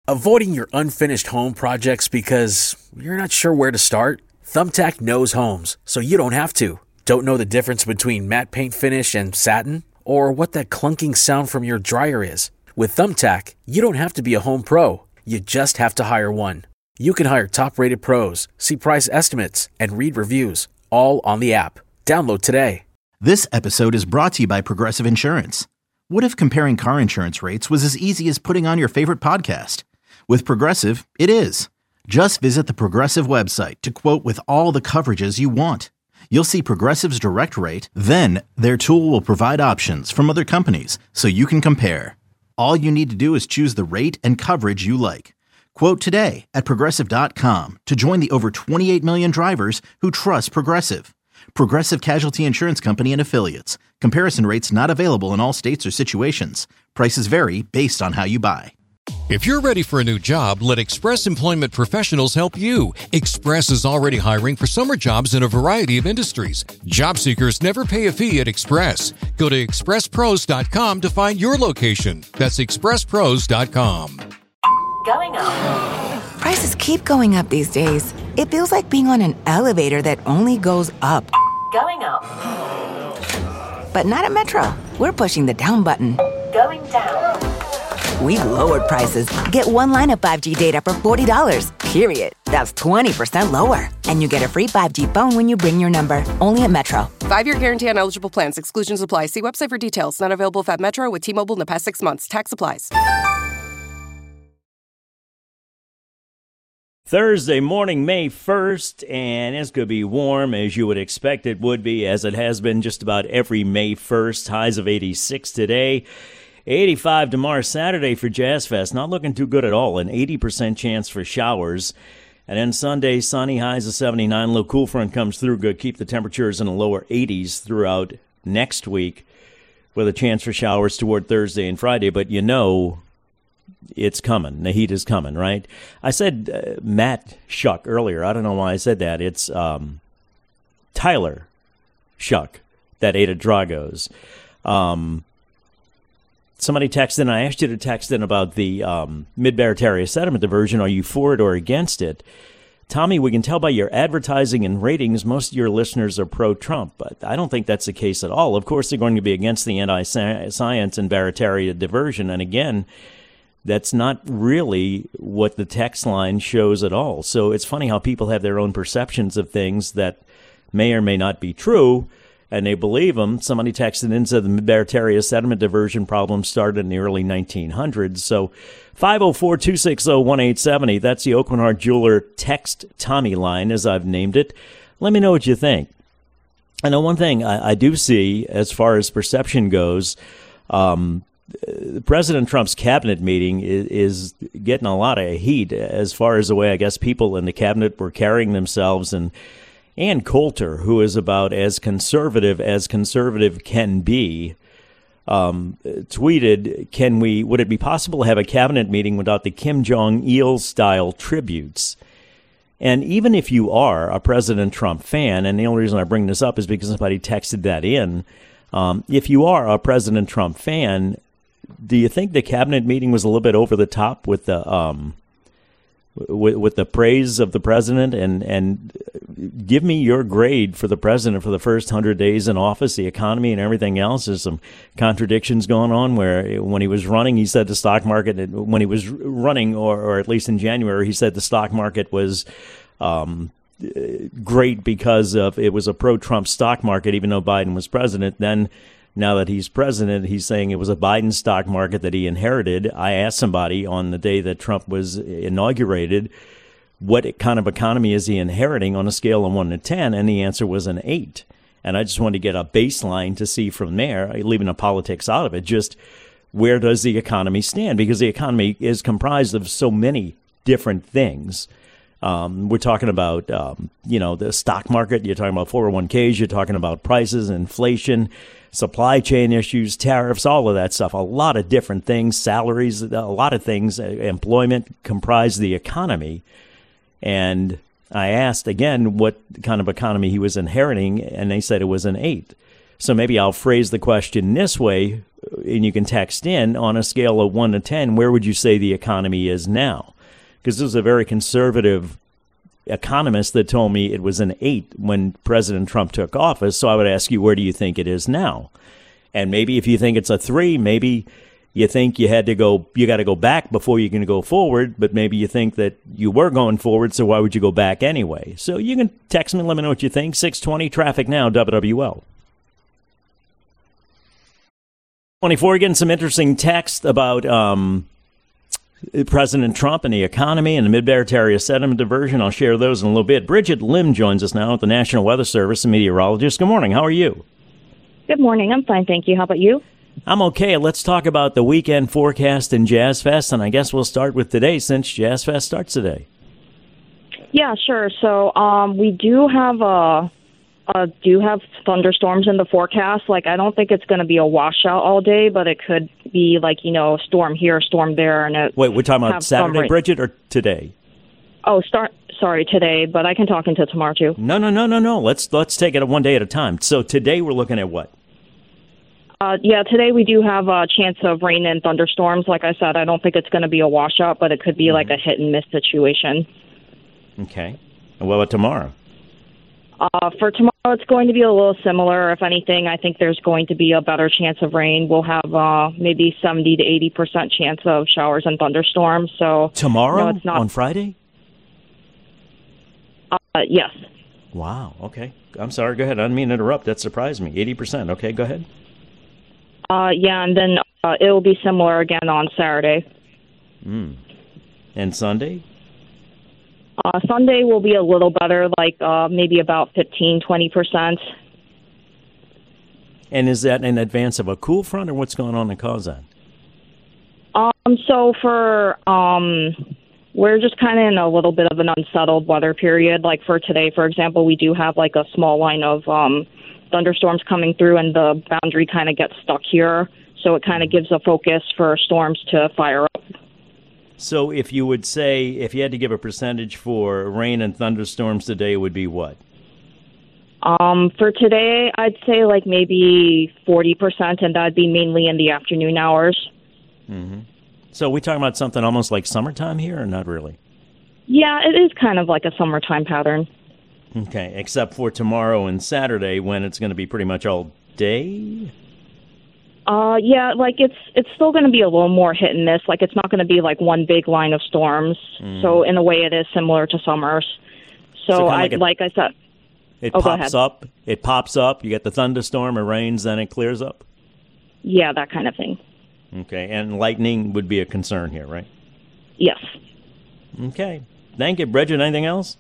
Avoiding your unfinished home projects because you're not sure where to start? Thumbtack knows homes, so you don't have to. Don't know the difference between matte paint finish and satin? Or what that clunking sound from your dryer is? With Thumbtack, you don't have to be a home pro. You just have to hire one. You can hire top-rated pros, see price estimates, and read reviews, all on the app. Download today. This episode is brought to you by Progressive Insurance. What if comparing car insurance rates was as easy as putting on your favorite podcast? With Progressive, it is. Just visit the Progressive website to quote with all the coverages you want. You'll see Progressive's direct rate, then their tool will provide options from other companies so you can compare. All you need to do is choose the rate and coverage you like. Quote today at Progressive.com to join the over 28 million drivers who trust Progressive. Progressive Casualty Insurance Company and Affiliates. Comparison rates not available in all states or situations. Prices vary based on how you buy. If you're ready for a new job, let Express Employment Professionals help you. Express is already hiring for summer jobs in a variety of industries. Job seekers never pay a fee at Express. Go to expresspros.com to find your location. That's expresspros.com. Going up. Prices keep going up these days. It feels like being on an elevator that only goes up. Going up. But not at Metro. We're pushing the down button. Going down. We've lowered prices. Get one line of 5G data for $40, period. That's 20% lower. And you get a free 5G phone when you bring your number. Only at Metro. 5-year guarantee on eligible plans. Exclusions apply. See website for details. Not available at Metro with T-Mobile in the past 6 months. Tax applies. Thursday morning, May 1st, and it's going to be warm as you would expect it would be, as it has been just about every May 1st. Highs of 86 today. 85 tomorrow, Saturday for Jazz Fest. Not looking too good at all. An 80% chance for showers. And then Sunday, sunny, highs of 79. Low cool front comes through. Good. Keep the temperatures in the lower 80s throughout next week with a chance for showers toward Thursday and Friday. But you know it's coming. The heat is coming, right? I said Matt Shuck earlier. I don't know why I said that. It's Tyler Shuck that ate at Drago's. Somebody texted in. I asked you to text in about the Mid-Barataria sediment diversion. Are you for it or against it? Tommy, we can tell by your advertising and ratings most of your listeners are pro-Trump, but I don't think that's the case at all. Of course, they're going to be against the anti-science and Barataria diversion, and again, that's not really what the text line shows at all. So it's funny how people have their own perceptions of things that may or may not be true, and they believe them. Somebody texted in and said the Mid-Barataria sediment diversion problem started in the early 1900s. So 504-260-1870, that's the Aucoin Hart Jeweler Text Tommy line, as I've named it. Let me know what you think. I know one thing I do see as far as perception goes, President Trump's cabinet meeting is getting a lot of heat as far as the way I guess people in the cabinet were carrying themselves. And Ann Coulter, who is about as conservative can be, tweeted, would it be possible to have a cabinet meeting without the Kim Jong-il style tributes? And even if you are a President Trump fan, and the only reason I bring this up is because somebody texted that in, if you are a President Trump fan, do you think the cabinet meeting was a little bit over the top with the with the praise of the president? And give me your grade for the president for the first 100 days in office, the economy and everything else. There's some contradictions going on where when he was running, he said the stock market, when he was running, or at least in January, he said the stock market was great because of it was a pro-Trump stock market, even though Biden was president. Then now that he's president, he's saying it was a Biden stock market that he inherited. I asked somebody on the day that Trump was inaugurated, what kind of economy is he inheriting on a scale of 1 to 10? And the answer was an 8. And I just wanted to get a baseline to see from there, leaving the politics out of it, just where does the economy stand? Because the economy is comprised of so many different things. We're talking about, the stock market. You're talking about 401ks. You're talking about prices, inflation, supply chain issues, tariffs, all of that stuff. A lot of different things, salaries, a lot of things, employment comprise the economy. And I asked again what kind of economy he was inheriting, and they said it was an 8. So maybe I'll phrase the question this way, and you can text in on a scale of 1 to 10, where would you say the economy is now? Because this is a very conservative economist that told me it was an 8 when President Trump took office. So I would ask you, where do you think it is now? And maybe if you think it's a 3, maybe you think you got to go back before you can go forward, but maybe you think that you were going forward, so why would you go back anyway? So you can text me and let me know what you think. 620 Traffic Now, WWL. 24, getting some interesting text about President Trump and the economy and the Mid-Barrett area sediment diversion. I'll share those in a little bit. Bridget Lim joins us now at the National Weather Service, a meteorologist. Good morning. How are you? Good morning. I'm fine, thank you. How about you? I'm okay. Let's talk about the weekend forecast in Jazz Fest, and I guess we'll start with today since Jazz Fest starts today. Yeah, sure. So we do have thunderstorms in the forecast. Like, I don't think it's going to be a washout all day, but it could be like, storm here, storm there. And wait, we're talking about Saturday, Bridget, or today? Oh, sorry, today, but I can talk into tomorrow too. No. Let's take it one day at a time. So today we're looking at what? Today we do have a chance of rain and thunderstorms. Like I said, I don't think it's going to be a washout, but it could be like a hit and miss situation. Okay. And what about tomorrow? For tomorrow, it's going to be a little similar. If anything, I think there's going to be a better chance of rain. We'll have maybe 70 to 80% chance of showers and thunderstorms. So tomorrow, it's not on Friday? Yes. Wow. Okay. I'm sorry. Go ahead. I didn't mean to interrupt. That surprised me. 80%. Okay. Go ahead. And then it will be similar again on Saturday. And Sunday? Sunday will be a little better, like maybe about 15-20%. And is that in advance of a cool front, or what's going on to cause that? So for we're just kind of in a little bit of an unsettled weather period. Like for today, for example, we do have like a small line of thunderstorms coming through, and the boundary kind of gets stuck here. So it kind of gives a focus for storms to fire up. So if you would say, if you had to give a percentage for rain and thunderstorms today, it would be what? For today, I'd say like maybe 40%, and that'd be mainly in the afternoon hours. Mm-hmm. So we talking about something almost like summertime here, or not really? Yeah, it is kind of like a summertime pattern. Okay, except for tomorrow and Saturday when it's going to be pretty much all day? Yeah, like it's still going to be a little more hit and miss. Like it's not going to be like one big line of storms. So in a way, it is similar to summers. So like I said, it pops up. It pops up. You get the thunderstorm, it rains, then it clears up. Yeah, that kind of thing. Okay, and lightning would be a concern here, right? Yes. Okay, thank you, Bridget. Anything else?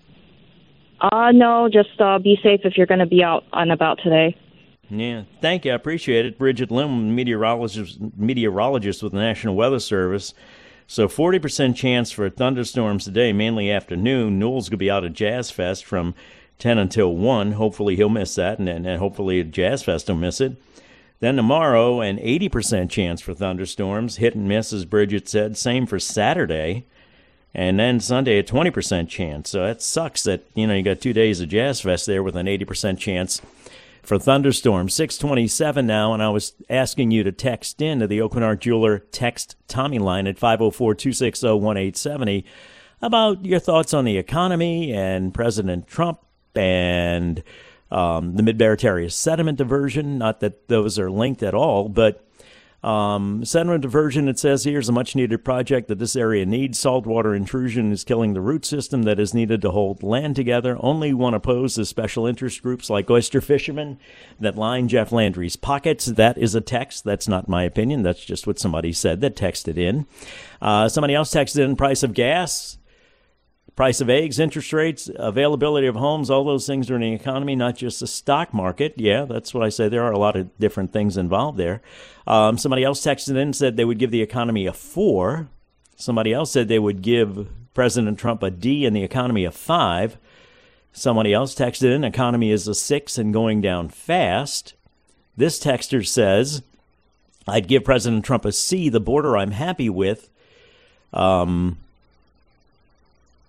No, just be safe if you're going to be out and about today. Yeah, thank you. I appreciate it. Bridget Lim, meteorologist with the National Weather Service. So 40% chance for thunderstorms today, mainly afternoon. Newell's going to be out at Jazz Fest from 10 until 1. Hopefully he'll miss that, and hopefully Jazz Fest will miss it. Then tomorrow, an 80% chance for thunderstorms. Hit and miss, as Bridget said. Same for Saturday. And then Sunday, a 20% chance. So that sucks that, you got 2 days of Jazz Fest there with an 80% chance for thunderstorms. 627 now, and I was asking you to text in to the Oakenark Jeweler Text Tommy line at 504-260-1870 about your thoughts on the economy and President Trump and the Mid-Barrett area sediment diversion. Not that those are linked at all, but sediment diversion, it says here, is a much-needed project that this area needs. Saltwater intrusion is killing the root system that is needed to hold land together. Only one opposed is special interest groups like oyster fishermen that line Jeff Landry's pockets. That is a text. That's not my opinion. That's just what somebody said that texted in. Somebody else texted in price of gas, price of eggs, interest rates, availability of homes, all those things are in the economy, not just the stock market. Yeah, that's what I say. There are a lot of different things involved there. Somebody else texted in and said they would give the economy a 4. Somebody else said they would give President Trump a D and the economy a 5. Somebody else texted in, economy is a 6 and going down fast. This texter says, I'd give President Trump a C, the border I'm happy with.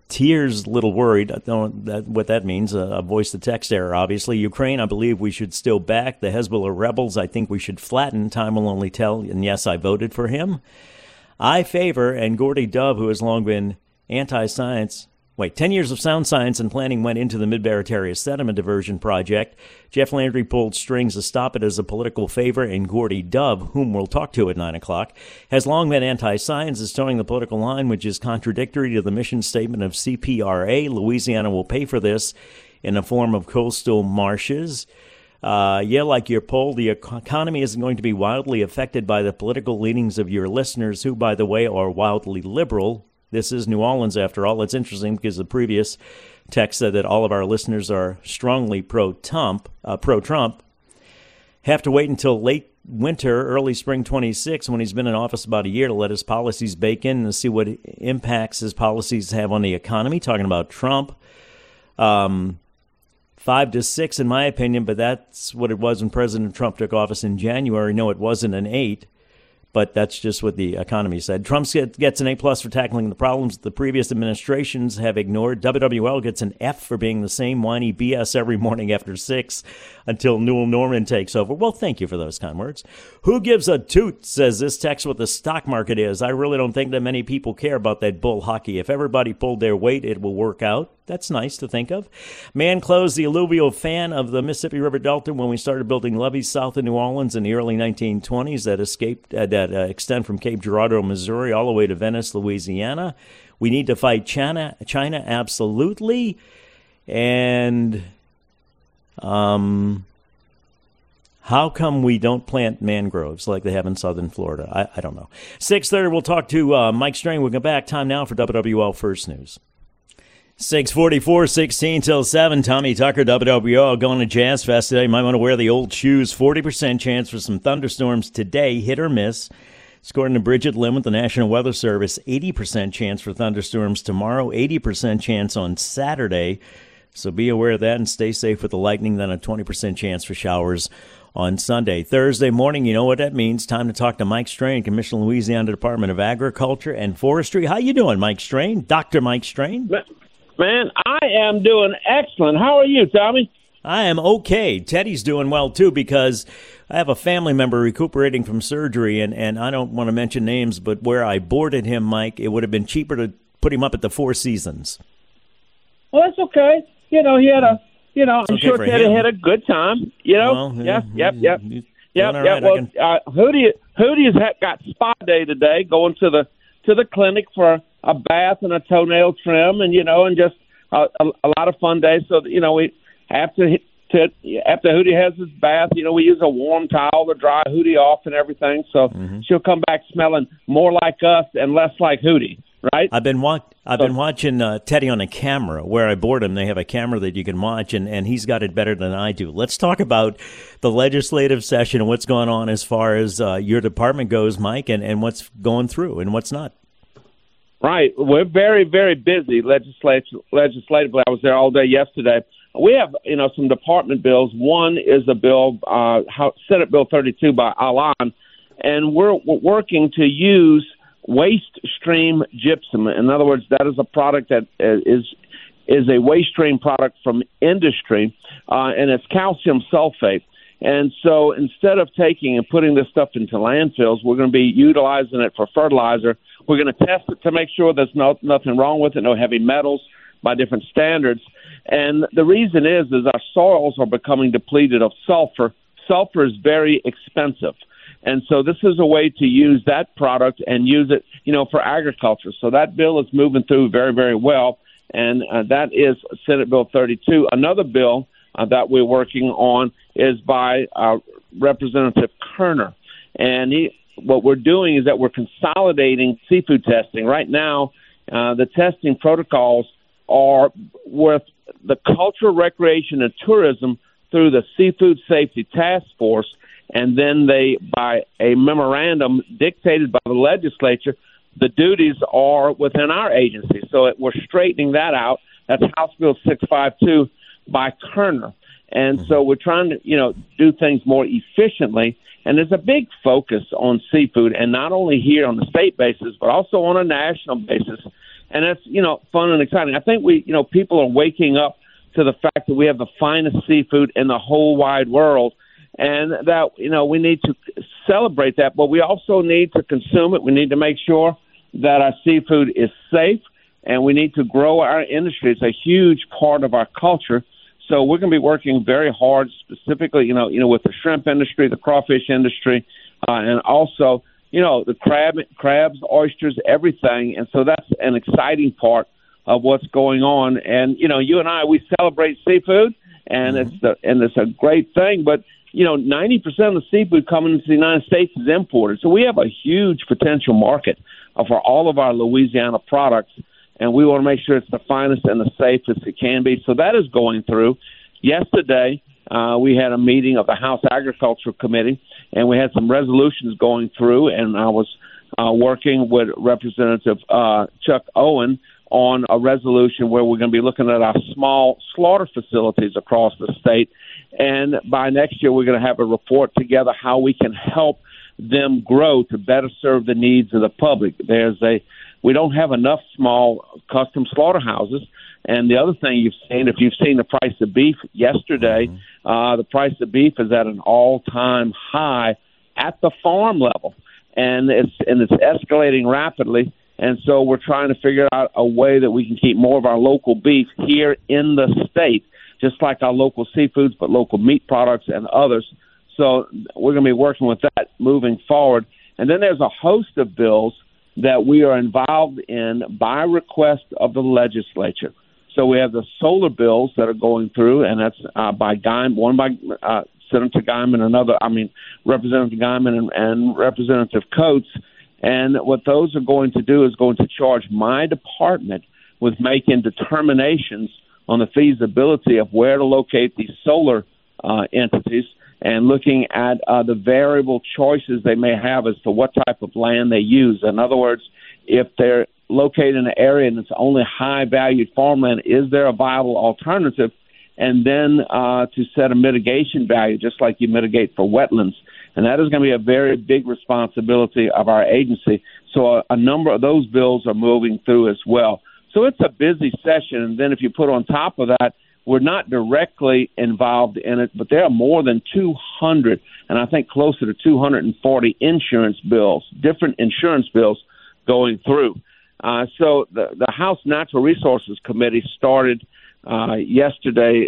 Tears, little worried. I don't know what that means. A voice-to-text error, obviously. Ukraine, I believe we should still back. The Hezbollah rebels, I think we should flatten. Time will only tell. And yes, I voted for him. I favor, and Gordy Dove, who has long been anti-science. 10 years of sound science and planning went into the Mid-Barataria sediment diversion project. Jeff Landry pulled strings to stop it as a political favor, and Gordy Dove, whom we'll talk to at 9 o'clock, has long been anti-science, is towing the political line, which is contradictory to the mission statement of CPRA. Louisiana will pay for this in the form of coastal marshes. Like your poll, the economy isn't going to be wildly affected by the political leanings of your listeners, who, by the way, are wildly liberal. This is New Orleans, after all. It's interesting because the previous text said that all of our listeners are strongly pro-Trump. Have to wait until late winter, early spring 26, when he's been in office about a year, to let his policies bake in and see what impacts his policies have on the economy. Talking about Trump. 5 to 6, in my opinion, but that's what it was when President Trump took office in January. No, it wasn't an 8. But that's just what the economy said. Trump gets an A+ for tackling the problems the previous administrations have ignored. WWL gets an F for being the same whiny BS every morning after 6 until Newell Norman takes over. Well, thank you for those kind words. Who gives a toot, says this text, what the stock market is. I really don't think that many people care about that bull hockey. If everybody pulled their weight, it will work out. That's nice to think of. Man closed the alluvial fan of the Mississippi River Delta when we started building levees south of New Orleans in the early 1920s that extend from Cape Girardeau, Missouri, all the way to Venice, Louisiana. We need to fight China absolutely. And how come we don't plant mangroves like they have in southern Florida? I don't know. 6:30, we'll talk to Mike Strain. We'll get back. Time now for WWL First News. 6:44, 16 till 7. Tommy Tucker, WWL, going to Jazz Fest today. Might want to wear the old shoes. 40% chance for some thunderstorms today, hit or miss. According to Bridget Lim with the National Weather Service, 80% chance for thunderstorms tomorrow, 80% chance on Saturday. So be aware of that and stay safe with the lightning. Then a 20% chance for showers on Sunday. Thursday morning, you know what that means. Time to talk to Mike Strain, Commissioner, Louisiana Department of Agriculture and Forestry. How you doing, Mike Strain? Dr. Mike Strain? Man, I am doing excellent. How are you, Tommy? I am okay. Teddy's doing well, too, because I have a family member recuperating from surgery, and I don't want to mention names, but where I boarded him, Mike, it would have been cheaper to put him up at the Four Seasons. Well, that's okay. He had I'm sure Teddy had a good time. Well, Yep. Right, well, Hootie's got spa day today, going to the clinic for a bath and a toenail trim, and just a lot of fun day. So we after Hootie has his bath, we use a warm towel to dry Hootie off and everything. So she'll come back smelling more like us and less like Hootie, right? I've been watching Teddy on a camera where I board him. They have a camera that you can watch, and he's got it better than I do. Let's talk about the legislative session and what's going on as far as your department goes, Mike, and what's going through and what's not. Right. We're very, very busy legislatively. I was there all day yesterday. We have, some department bills. One is a bill, Senate Bill 32 by Alon, and we're working to use waste stream gypsum. In other words, that is a product that is a waste stream product from industry, and it's calcium sulfate. And so instead of taking and putting this stuff into landfills, we're going to be utilizing it for fertilizer. We're going to test it to make sure there's nothing wrong with it, no heavy metals by different standards. And the reason is our soils are becoming depleted of sulfur. Sulfur is very expensive. And so this is a way to use that product and use it, for agriculture. So that bill is moving through very, very well. And that is Senate Bill 32. Another bill that we're working on is by Representative Kerner. And what we're doing is that we're consolidating seafood testing. Right now, the testing protocols are with the Culture, Recreation, and Tourism through the Seafood Safety Task Force, and then by a memorandum dictated by the legislature, the duties are within our agency. So we're straightening that out. That's House Bill 652 by Kerner. And so we're trying to, do things more efficiently. And there's a big focus on seafood, and not only here on the state basis, but also on a national basis. And that's, fun and exciting. I think people are waking up to the fact that we have the finest seafood in the whole wide world, and that, we need to celebrate that, but we also need to consume it. We need to make sure that our seafood is safe, and we need to grow our industry. It's a huge part of our culture. So we're going to be working very hard, specifically, with the shrimp industry, the crawfish industry, and also, the crabs, oysters, everything. And so that's an exciting part of what's going on. And, you and I, we celebrate seafood, and it's a great thing. But, 90% of the seafood coming into the United States is imported. So we have a huge potential market for all of our Louisiana products. And we want to make sure it's the finest and the safest it can be. So that is going through. Yesterday, we had a meeting of the House Agriculture Committee, and we had some resolutions going through, and I was working with Representative Chuck Owen on a resolution where we're going to be looking at our small slaughter facilities across the state. And by next year, we're going to have a report together how we can help them grow to better serve the needs of the public. We don't have enough small custom slaughterhouses. And the other thing you've seen, if you've seen the price of beef yesterday, the price of beef is at an all-time high at the farm level, and it's escalating rapidly. And so we're trying to figure out a way that we can keep more of our local beef here in the state, just like our local seafoods, but local meat products and others. So we're going to be working with that moving forward. And then there's a host of bills that we are involved in by request of the legislature. So we have the solar bills that are going through, and that's by Guyman, one by Senator Guyman, Representative Guyman and Representative Coates. And what those are going to do is going to charge my department with making determinations on the feasibility of where to locate these solar entities, and looking at the variable choices they may have as to what type of land they use. In other words, if they're located in an area and it's only high-valued farmland, is there a viable alternative? And then to set a mitigation value, just like you mitigate for wetlands. And that is going to be a very big responsibility of our agency. So a number of those bills are moving through as well. So it's a busy session. And then if you put on top of that, we're not directly involved in it, but there are more than 200, and I think closer to 240 insurance bills, different insurance bills going through. So the House Natural Resources Committee started yesterday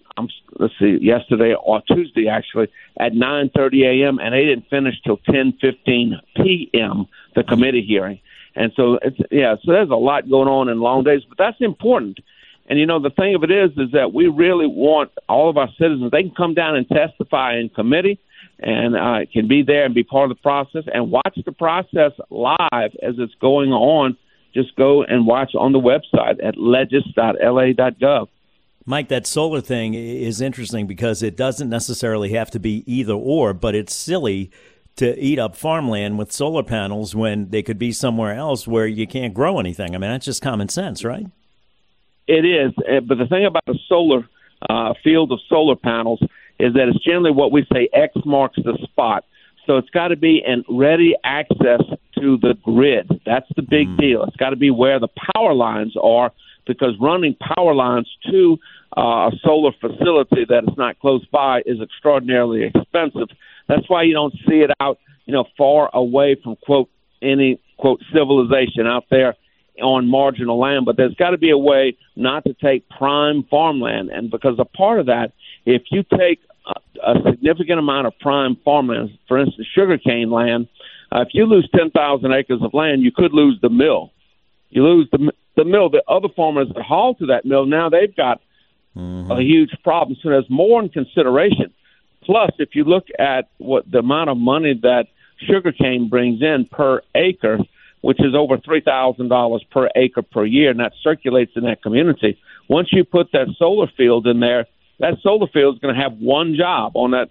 or Tuesday actually, at 9:30 a.m., and they didn't finish till 10:15 p.m., the committee hearing. And so, so there's a lot going on in long days, but that's important. And, the thing of it is that we really want all of our citizens, they can come down and testify in committee and can be there and be part of the process and watch the process live as it's going on. Just go and watch on the website at legis.la.gov. Mike, that solar thing is interesting because it doesn't necessarily have to be either or, but it's silly to eat up farmland with solar panels when they could be somewhere else where you can't grow anything. I mean, that's just common sense, right? It is, but the thing about a solar field of solar panels is that it's generally what we say X marks the spot. So it's got to be in ready access to the grid. That's the big deal. It's got to be where the power lines are, because running power lines to a solar facility that is not close by is extraordinarily expensive. That's why you don't see it out, far away from, quote, any, quote, civilization out there on marginal land. But there's got to be a way not to take prime farmland. And because a part of that, if you take a significant amount of prime farmland, for instance, sugarcane land, if you lose 10,000 acres of land, you could lose the mill. You lose the mill. The other farmers that haul to that mill, now they've got a huge problem. So there's more in consideration. Plus, if you look at what the amount of money that sugarcane brings in per acre, which is over $3,000 per acre per year, and that circulates in that community. Once you put that solar field in there, that solar field is going to have one job on that,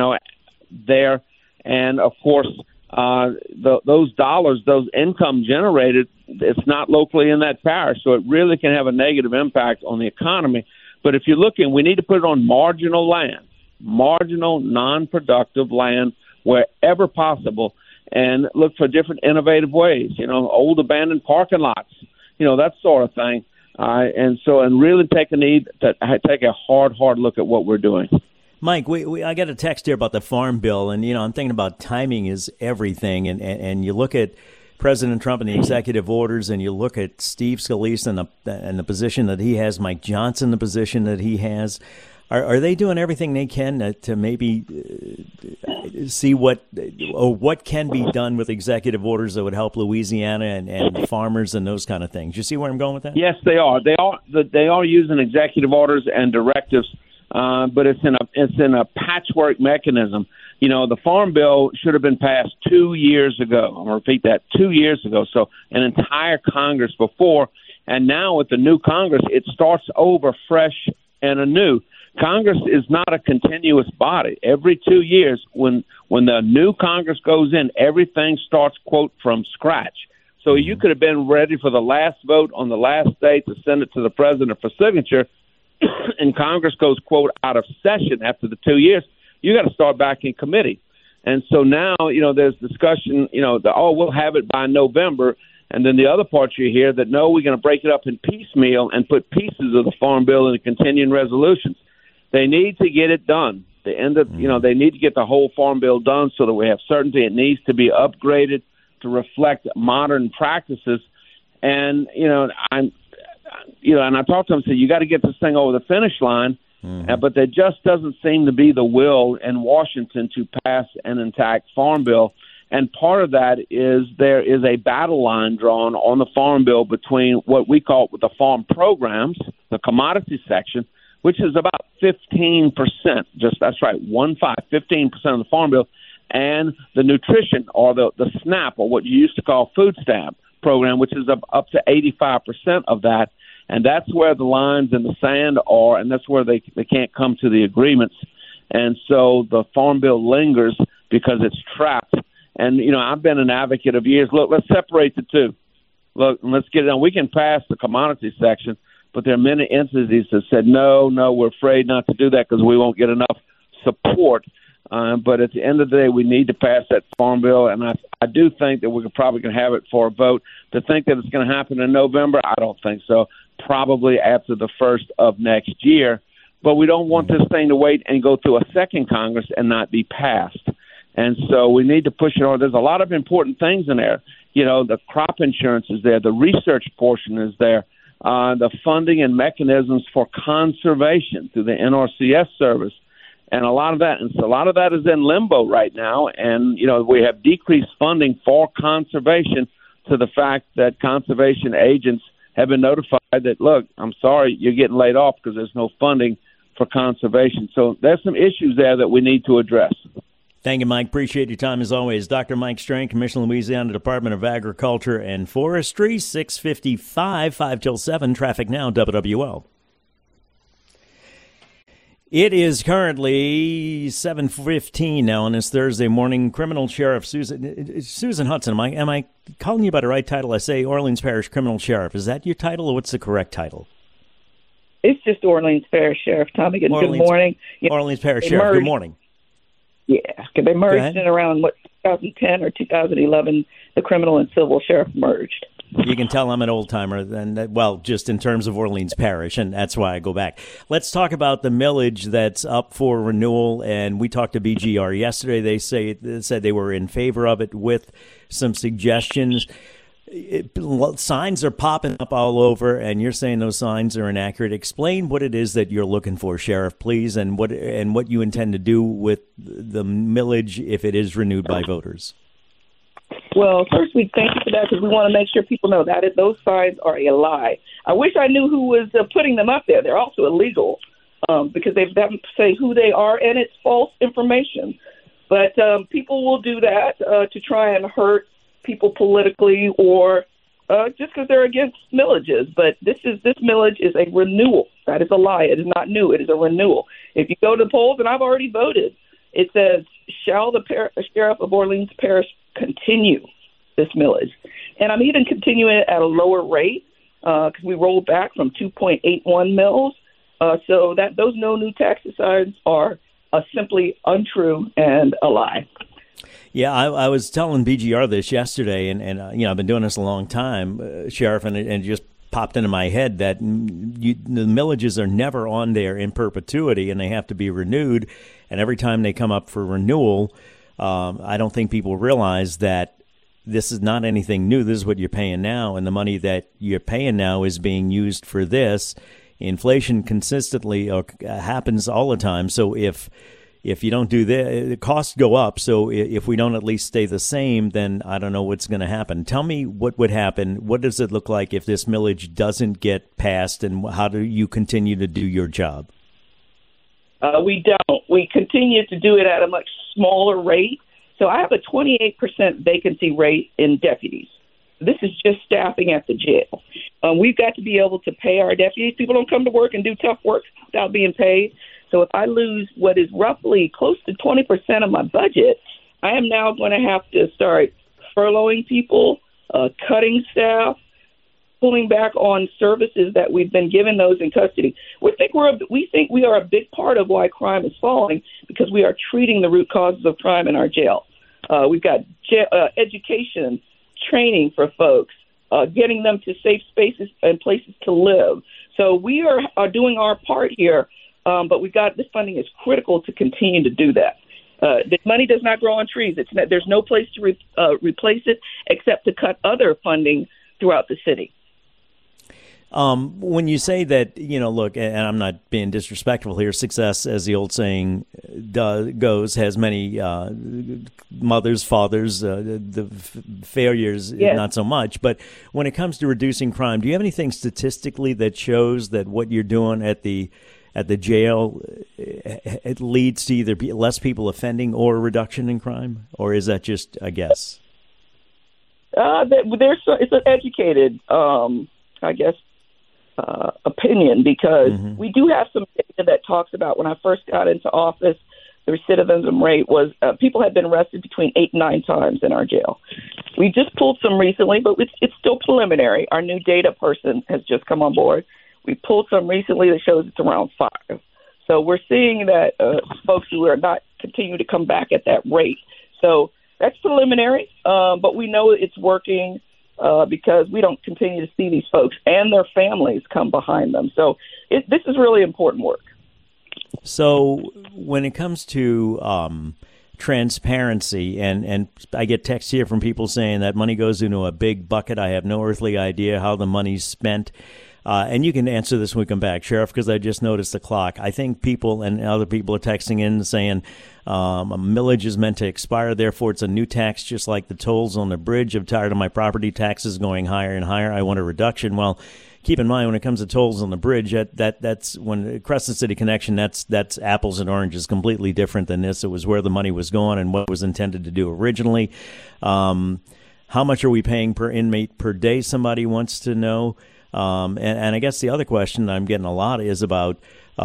there. And, of course, those dollars, those income generated, it's not locally in that parish, so it really can have a negative impact on the economy. But if you're looking, we need to put it on marginal land, marginal, non-productive land wherever possible and look for different innovative ways, old abandoned parking lots, that sort of thing. And really take a hard look at what we're doing. Mike, I got a text here about the Farm Bill, and I'm thinking about timing is everything, and you look at President Trump and the executive orders, and you look at Steve Scalise and the position that he has, Mike Johnson, the position that he has. Are they doing everything they can to maybe see what can be done with executive orders that would help Louisiana and farmers and those kind of things? You see where I'm going with that? Yes, they are. They are using executive orders and directives, but it's in a patchwork mechanism. The Farm Bill should have been passed 2 years ago. I'm going to repeat that, 2 years ago. So an entire Congress before, and now with the new Congress, it starts over fresh and anew. Congress is not a continuous body. Every 2 years, when the new Congress goes in, everything starts, quote, from scratch. So you could have been ready for the last vote on the last day to send it to the president for signature, and Congress goes, quote, out of session after the 2 years. You got to start back in committee. And so now, there's discussion, we'll have it by November. And then the other part you hear that, no, we're going to break it up in piecemeal and put pieces of the Farm Bill into continuing resolutions. They need to get it done. They need to get the whole Farm Bill done so that we have certainty. It needs to be upgraded to reflect modern practices. And, and I talked to them and said, you got to get this thing over the finish line. But there just doesn't seem to be the will in Washington to pass an intact Farm Bill. And part of that is there is a battle line drawn on the Farm Bill between what we call the farm programs, the commodity section, which is about 15%, that's right, 15% of the Farm Bill, and the nutrition or the SNAP, or what you used to call food stamp program, which is up to 85% of that. And that's where the lines in the sand are, and that's where they can't come to the agreements. And so the Farm Bill lingers because it's trapped. And, I've been an advocate of years. Look, let's separate the two. Look, let's get it done. We can pass the commodity section, but there are many entities that said, no, we're afraid not to do that because we won't get enough support. But at the end of the day, we need to pass that Farm Bill, and I do think that we're probably going to have it for a vote. To think that it's going to happen in November, I don't think so. Probably after the first of next year. But we don't want this thing to wait and go through a second Congress and not be passed. And so we need to push it on. There's a lot of important things in there. The crop insurance is there. The research portion is there. The funding and mechanisms for conservation through the NRCS service. And a lot of that is in limbo right now. And, we have decreased funding for conservation to the fact that conservation agents have been notified that, look, I'm sorry, you're getting laid off because there's no funding for conservation. So there's some issues there that we need to address. Thank you, Mike. Appreciate your time as always. Dr. Mike Strain, Commissioner, Louisiana Department of Agriculture and Forestry, 6:55, 5 till 7, traffic now, WWL. It is currently 7:15 now on this Thursday morning. Criminal Sheriff Susan Hudson. Am I calling you by the right title? I say Orleans Parish Criminal Sheriff. Is that your title, or what's the correct title? It's just Orleans Parish Sheriff, Tommy. Good morning. Orleans Parish Sheriff. Good morning. Yeah, because they merged in around 2010 or 2011. The criminal and civil sheriff merged. You can tell I'm an old-timer, just in terms of Orleans Parish, and that's why I go back. Let's talk about the millage that's up for renewal, and we talked to BGR yesterday. They said they were in favor of it with some suggestions. Signs are popping up all over, and you're saying those signs are inaccurate. Explain what it is that you're looking for, Sheriff, please, and what you intend to do with the millage if it is renewed by voters. Well, first, we thank you for that because we want to make sure people know that those signs are a lie. I wish I knew who was putting them up there. They're also illegal because they don't say who they are, and it's false information. But people will do that to try and hurt people politically or just because they're against millages. But this millage is a renewal. That is a lie. It is not new. It is a renewal. If you go to the polls, and I've already voted, it says, shall the Sheriff of Orleans Parish continue this millage? And I'm even continuing it at a lower rate because we rolled back from 2.81 mils. So that those no new tax signs are simply untrue and a lie. Yeah, I was telling BGR this yesterday, and I've been doing this a long time, Sheriff, and it just popped into my head that the millages are never on there in perpetuity, and they have to be renewed. And every time they come up for renewal, I don't think people realize that this is not anything new. This is what you're paying now, and the money that you're paying now is being used for this. Inflation consistently happens all the time. So if you don't do that, the costs go up. So if we don't at least stay the same, then I don't know what's going to happen. Tell me what would happen. What does it look like if this millage doesn't get passed, and how do you continue to do your job? We don't. We continue to do it at a much smaller rate. So I have a 28% vacancy rate in deputies. This is just staffing at the jail. We've got to be able to pay our deputies. People don't come to work and do tough work without being paid. So if I lose what is roughly close to 20% of my budget, I am now going to have to start furloughing people, cutting staff, pulling back on services that we've been giving those in custody. We think we are a big part of why crime is falling, because we are treating the root causes of crime in our jail. We've got education, training for folks, getting them to safe spaces and places to live. So we are doing our part here. But this funding is critical to continue to do that. The money does not grow on trees. There's no place to replace it except to cut other funding throughout the city. When you say that, look, and I'm not being disrespectful here, success, as the old saying goes, has many mothers, fathers, the failures, yes, not so much. But when it comes to reducing crime, do you have anything statistically that shows that what you're doing at the jail, it leads to either less people offending or a reduction in crime? Or is that just a guess? It's an educated, opinion, because we do have some data that talks about when I first got into office, the recidivism rate was people had been arrested between 8 and 9 times in our jail. We just pulled some recently, but it's still preliminary. Our new data person has just come on board. We pulled some recently that shows it's around 5. So we're seeing that folks who are not continue to come back at that rate. So that's preliminary, but we know it's working because we don't continue to see these folks and their families come behind them. So this is really important work. So when it comes to transparency, and I get texts here from people saying that money goes into a big bucket. I have no earthly idea how the money's spent. And you can answer this when we come back, Sheriff, because I just noticed the clock. I think people and other people are texting in saying a millage is meant to expire. Therefore, it's a new tax, just like the tolls on the bridge. I'm tired of my property taxes going higher and higher. I want a reduction. Well, keep in mind, when it comes to tolls on the bridge, that's when Crescent City Connection, that's apples and oranges, completely different than this. It was where the money was going and what was intended to do originally. How much are we paying per inmate per day? Somebody wants to know. And I guess the other question I'm getting a lot is about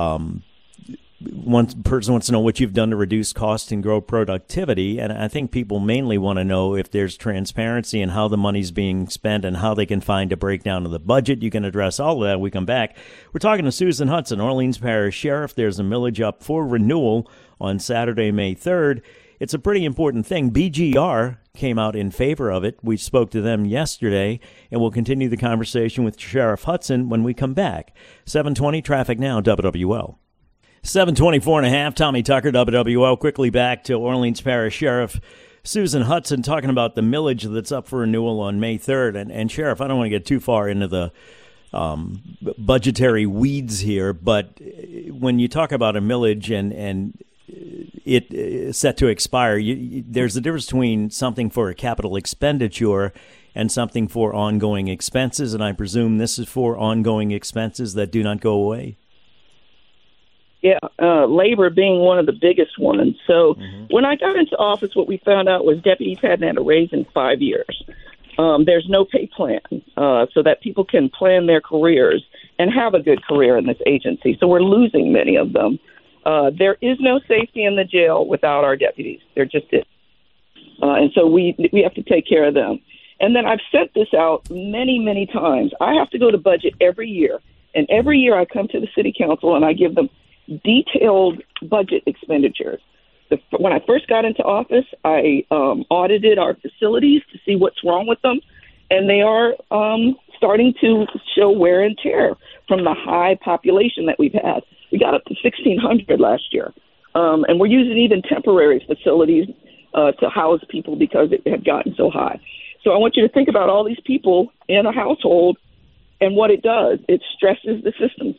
one person wants to know what you've done to reduce cost and grow productivity. And I think people mainly want to know if there's transparency in how the money's being spent and how they can find a breakdown of the budget. You can address all of that when we come back. We're talking to Susan Hudson, Orleans Parish Sheriff. There's a millage up for renewal on Saturday, May 3rd. It's a pretty important thing. BGR came out in favor of it. We spoke to them yesterday, and we'll continue the conversation with Sheriff Hudson when we come back. 720 Traffic Now, WWL. 724.5, Tommy Tucker, WWL. Quickly back to Orleans Parish Sheriff Susan Hudson talking about the millage that's up for renewal on May 3rd. And Sheriff, I don't want to get too far into the budgetary weeds here, but when you talk about a millage and it set to expire, there's a difference between something for a capital expenditure and something for ongoing expenses, and I presume this is for ongoing expenses that do not go away? Yeah, labor being one of the biggest ones. So when I got into office, what we found out was deputies hadn't had a raise in 5 years. There's no pay plan so that people can plan their careers and have a good career in this agency. So we're losing many of them. There is no safety in the jail without our deputies. There just is. And so we have to take care of them. And then I've sent this out many, many times. I have to go to budget every year. And every year I come to the city council and I give them detailed budget expenditures. when I first got into office, I audited our facilities to see what's wrong with them, and they are starting to show wear and tear from the high population that we've had. We got up to 1,600 last year, and we're using even temporary facilities to house people because it had gotten so high. So I want you to think about all these people in a household and what it does. It stresses the systems.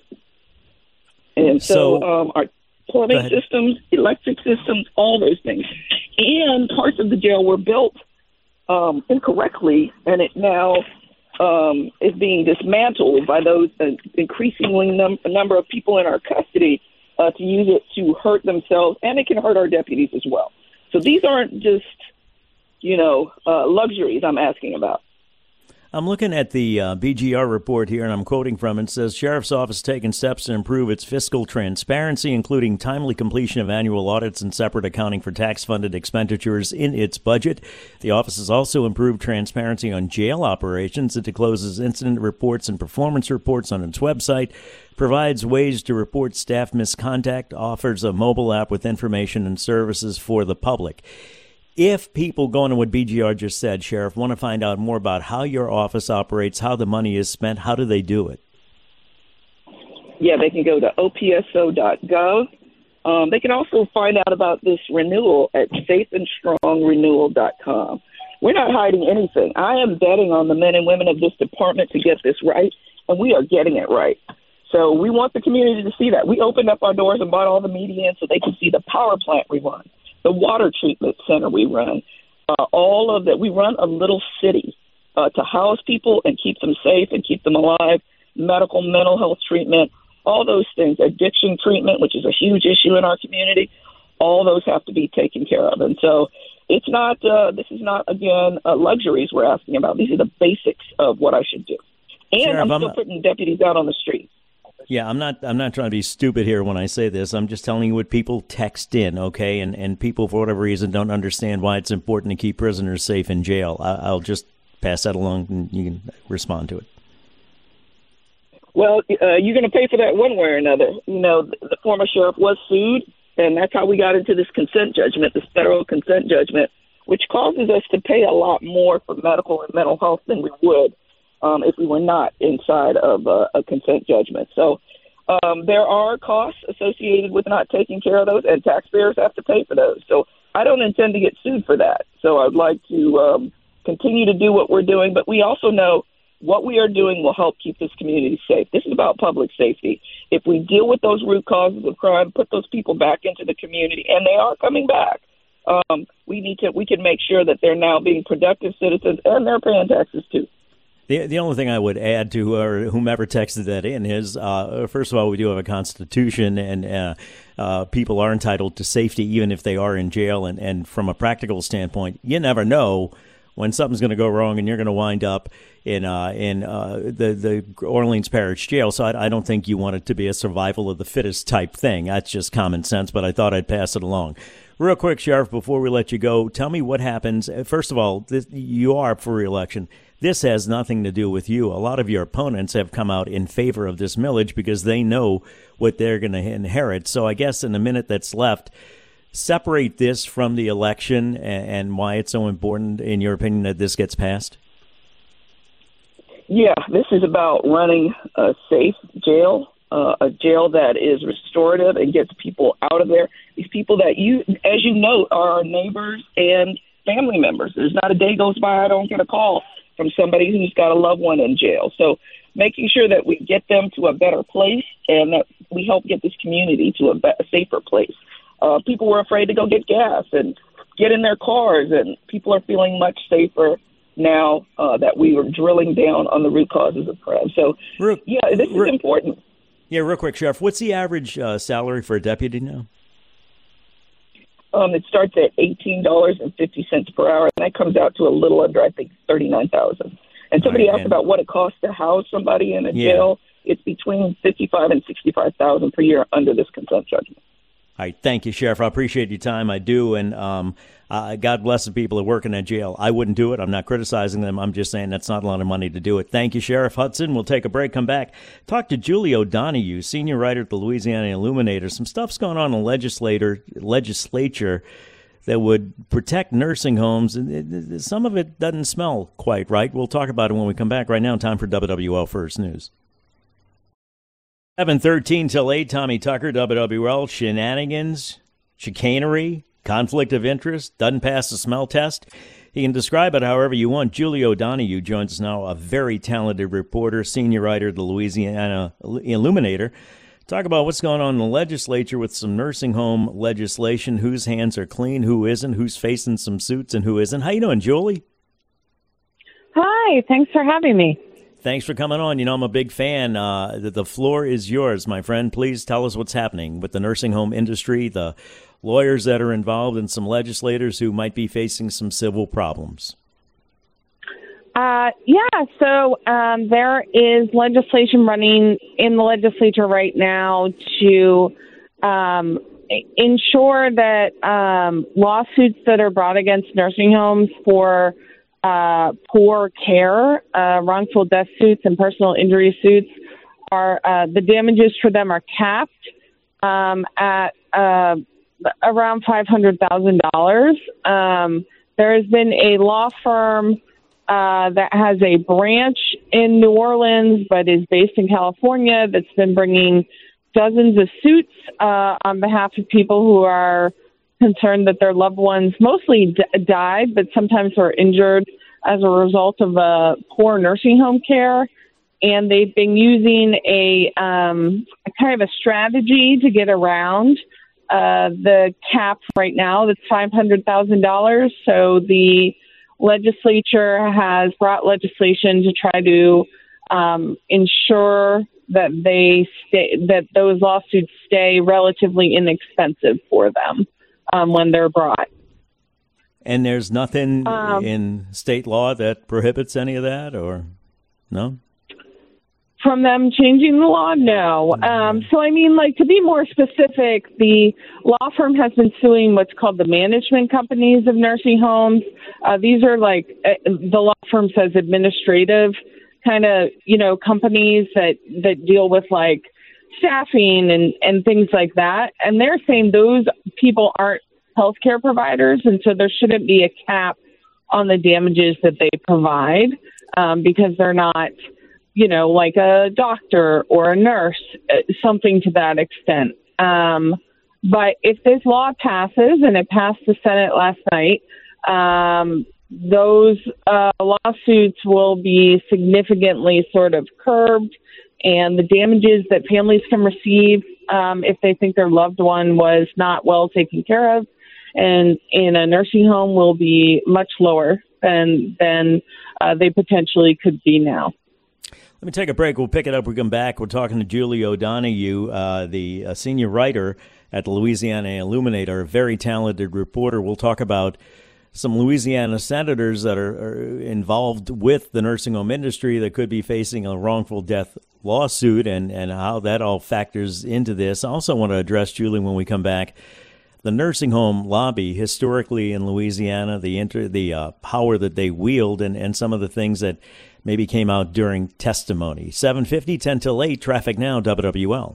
And so our plumbing systems, electric systems, all those things. And parts of the jail were built incorrectly, and it now is being dismantled by those increasingly number of people in our custody to use it to hurt themselves, and it can hurt our deputies as well. So these aren't just, luxuries I'm asking about. I'm looking at the BGR report here, and I'm quoting from it. It says, Sheriff's Office taken steps to improve its fiscal transparency, including timely completion of annual audits and separate accounting for tax-funded expenditures in its budget. The office has also improved transparency on jail operations. It discloses incident reports and performance reports on its website, provides ways to report staff misconduct, offers a mobile app with information and services for the public. If people, going on what BGR just said, Sheriff, want to find out more about how your office operates, how the money is spent, how do they do it? Yeah, they can go to opso.gov. They can also find out about this renewal at safeandstrongrenewal.com. We're not hiding anything. I am betting on the men and women of this department to get this right, and we are getting it right. So we want the community to see that. We opened up our doors and brought all the media in so they can see the power plant we run, the water treatment center we run, all of that. We run a little city to house people and keep them safe and keep them alive, medical, mental health treatment, all those things, addiction treatment, which is a huge issue in our community. All those have to be taken care of. And so it's not, this is not, again, luxuries we're asking about. These are the basics of what I should do. And Sheriff, I'm still putting deputies out on the street. Yeah, I'm not trying to be stupid here when I say this. I'm just telling you what people text in, okay? And people, for whatever reason, don't understand why it's important to keep prisoners safe in jail. I'll just pass that along, and you can respond to it. Well, you're going to pay for that one way or another. The former sheriff was sued, and that's how we got into this consent judgment, this federal consent judgment, which causes us to pay a lot more for medical and mental health than we would if we were not inside of a consent judgment. So there are costs associated with not taking care of those, and taxpayers have to pay for those. So I don't intend to get sued for that. So I'd like to continue to do what we're doing, but we also know what we are doing will help keep this community safe. This is about public safety. If we deal with those root causes of crime, put those people back into the community, and they are coming back, we can make sure that they're now being productive citizens, and they're paying taxes too. The only thing I would add to whomever texted that in is, first of all, we do have a Constitution, and people are entitled to safety even if they are in jail. And from a practical standpoint, you never know when something's going to go wrong and you're going to wind up in the Orleans Parish Jail. So I don't think you want it to be a survival of the fittest type thing. That's just common sense, but I thought I'd pass it along. Real quick, Sheriff, before we let you go, tell me what happens. First of all, you are up for re-election. This has nothing to do with you. A lot of your opponents have come out in favor of this millage because they know what they're going to inherit. So I guess in the minute that's left, separate this from the election and why it's so important, in your opinion, that this gets passed. Yeah, this is about running a safe jail, a jail that is restorative and gets people out of there. These people that as you note, are our neighbors and family members. There's not a day goes by I don't get a call from somebody who's got a loved one in jail. So making sure that we get them to a better place and that we help get this community to a safer place. People were afraid to go get gas and get in their cars, and people are feeling much safer now that we were drilling down on the root causes of crime. So, this is important. Yeah, real quick, Sheriff, what's the average salary for a deputy now? It starts at $18.50 per hour, and that comes out to a little under, I think, $39,000. And somebody asked about what it costs to house somebody in a jail. It's between $55,000 and $65,000 per year under this consent judgment. All right. Thank you, Sheriff. I appreciate your time. I do. And God bless the people that work in that jail. I wouldn't do it. I'm not criticizing them. I'm just saying that's not a lot of money to do it. Thank you, Sheriff Hudson. We'll take a break, come back. Talk to Julie O'Donoghue, senior writer at the Louisiana Illuminator. Some stuff's going on in the legislature that would protect nursing homes. Some of it doesn't smell quite right. We'll talk about it when we come back. Right now, time for WWL First News. 7:13 till 8, Tommy Tucker, WWL. Shenanigans, chicanery, conflict of interest, doesn't pass the smell test. You can describe it however you want. Julie O'Donoghue joins us now, a very talented reporter, senior writer at the Louisiana Illuminator. Talk about what's going on in the legislature with some nursing home legislation, whose hands are clean, who isn't, who's facing some suits, and who isn't. How you doing, Julie? Hi, thanks for having me. Thanks for coming on. You know, I'm a big fan. The floor is yours, my friend. Please tell us what's happening with the nursing home industry, the lawyers that are involved, and some legislators who might be facing some civil problems. So there is legislation running in the legislature right now to ensure that lawsuits that are brought against nursing homes for poor care, wrongful death suits, and personal injury suits are the damages for them are capped at around $500,000. There has been a law firm that has a branch in New Orleans but is based in California that's been bringing dozens of suits on behalf of people who are concerned that their loved ones mostly died, but sometimes were injured as a result of poor nursing home care. And they've been using a kind of a strategy to get around the cap right now that's $500,000. So the legislature has brought legislation to try to ensure that that those lawsuits stay relatively inexpensive for them when they're brought. And there's nothing in state law that prohibits any of that, or no? From them changing the law? No. So, I mean, like, to be more specific, the law firm has been suing what's called the management companies of nursing homes. These are like, the law firm says administrative kind of, companies that deal with like staffing and things like that. And they're saying those people aren't healthcare providers, and so there shouldn't be a cap on the damages that they provide because they're not, like a doctor or a nurse, something to that extent. But if this law passes, and it passed the Senate last night, those lawsuits will be significantly sort of curbed, and the damages that families can receive if they think their loved one was not well taken care of and in a nursing home will be much lower than they potentially could be now. Let me take a break. We'll pick it up. We come back. We're talking to Julie O'Donoghue, the senior writer at the Louisiana Illuminator, a very talented reporter. We'll talk about some Louisiana senators that are involved with the nursing home industry that could be facing a wrongful death lawsuit and how that all factors into this. I also want to address, Julie, when we come back, the nursing home lobby historically in Louisiana, the power that they wield, and some of the things that maybe came out during testimony. 7:50, 10 till 8, traffic now, WWL.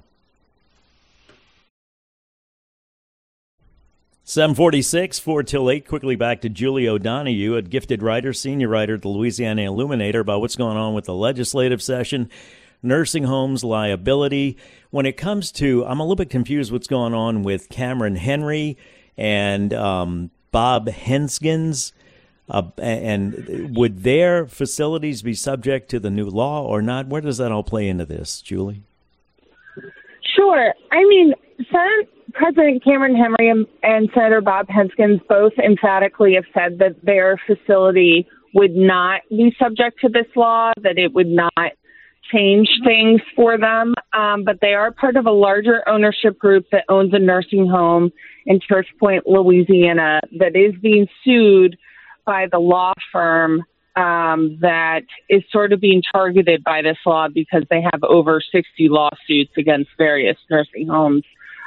7:46, 4 till 8. Quickly back to Julie O'Donoghue, a gifted writer, senior writer at the Louisiana Illuminator, about what's going on with the legislative session, nursing homes, liability. When it comes to, I'm a little bit confused what's going on with Cameron Henry and Bob Henskins. And would their facilities be subject to the new law or not? Where does that all play into this, Julie? Sure. I mean, Senate President Cameron Henry and Senator Bob Henskins both emphatically have said that their facility would not be subject to this law, that it would not change things for them. But they are part of a larger ownership group that owns a nursing home in Church Point, Louisiana, that is being sued by the law firm that is sort of being targeted by this law because they have over 60 lawsuits against various nursing homes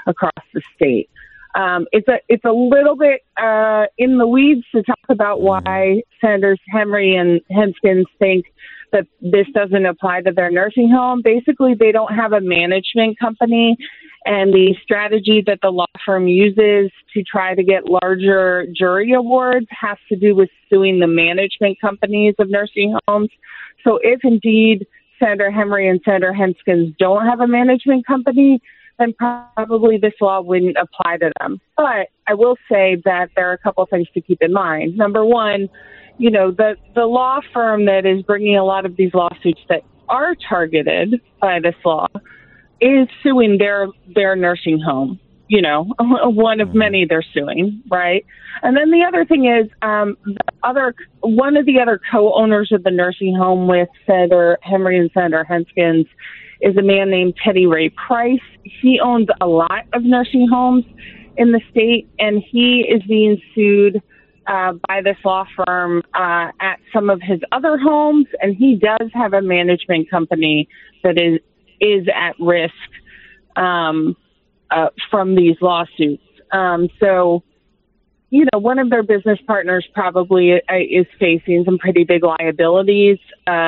across the state. It's a little bit in the weeds to talk about why Senators Henry and Hemskins think that this doesn't apply to their nursing home. Basically, they don't have a management company, and the strategy that the law firm uses to try to get larger jury awards has to do with suing the management companies of nursing homes. So if indeed Senator Henry and Senator Hemskins don't have a management company, then probably this law wouldn't apply to them. But I will say that there are a couple of things to keep in mind. Number one, the law firm that is bringing a lot of these lawsuits that are targeted by this law is suing their nursing home, one of many they're suing, right? And then the other thing is one of the other co-owners of the nursing home with Senator Henry and Senator Hemskins is a man named Teddy Ray Price. He owns a lot of nursing homes in the state, and he is being sued by this law firm at some of his other homes, and he does have a management company that is at risk from these lawsuits. So, one of their business partners probably is facing some pretty big liabilities,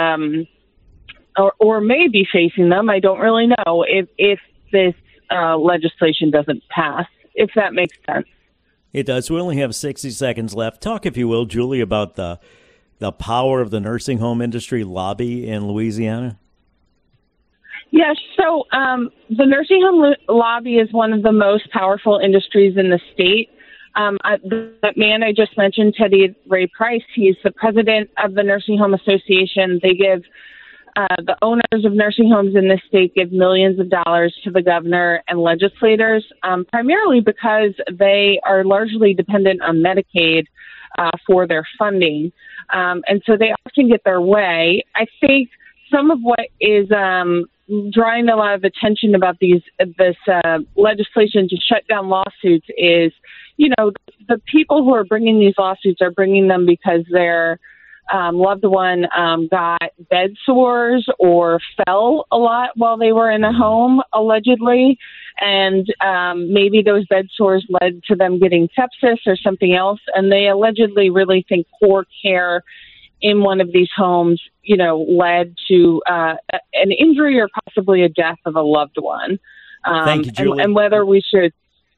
or may be facing them. I don't really know if this legislation doesn't pass, if that makes sense. It does. We only have 60 seconds left. Talk, if you will, Julie, about the power of the nursing home industry lobby in Louisiana. Yes. So the nursing home lobby is one of the most powerful industries in the state. That man I just mentioned, Teddy Ray Price, he's the president of the Nursing Home Association. They give the owners of nursing homes in this state give millions of dollars to the governor and legislators, primarily because they are largely dependent on Medicaid for their funding. And so they often get their way. I think some of what is drawing a lot of attention about this legislation to shut down lawsuits is, the people who are bringing these lawsuits are bringing them because their loved one got bed sores or fell a lot while they were in a home, allegedly, and maybe those bed sores led to them getting sepsis or something else, and they allegedly really think poor care in one of these homes, led to an injury or possibly a death of a loved one. Thank you, Julie. And whether we should...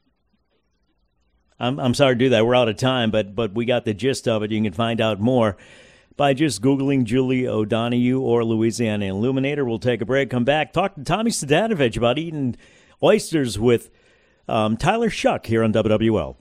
I'm sorry to do that. We're out of time, but we got the gist of it. You can find out more by just Googling Julie O'Donoghue or Louisiana Illuminator. We'll take a break, come back, talk to Tommy Stadanovich about eating oysters with Tyler Shuck here on WWL.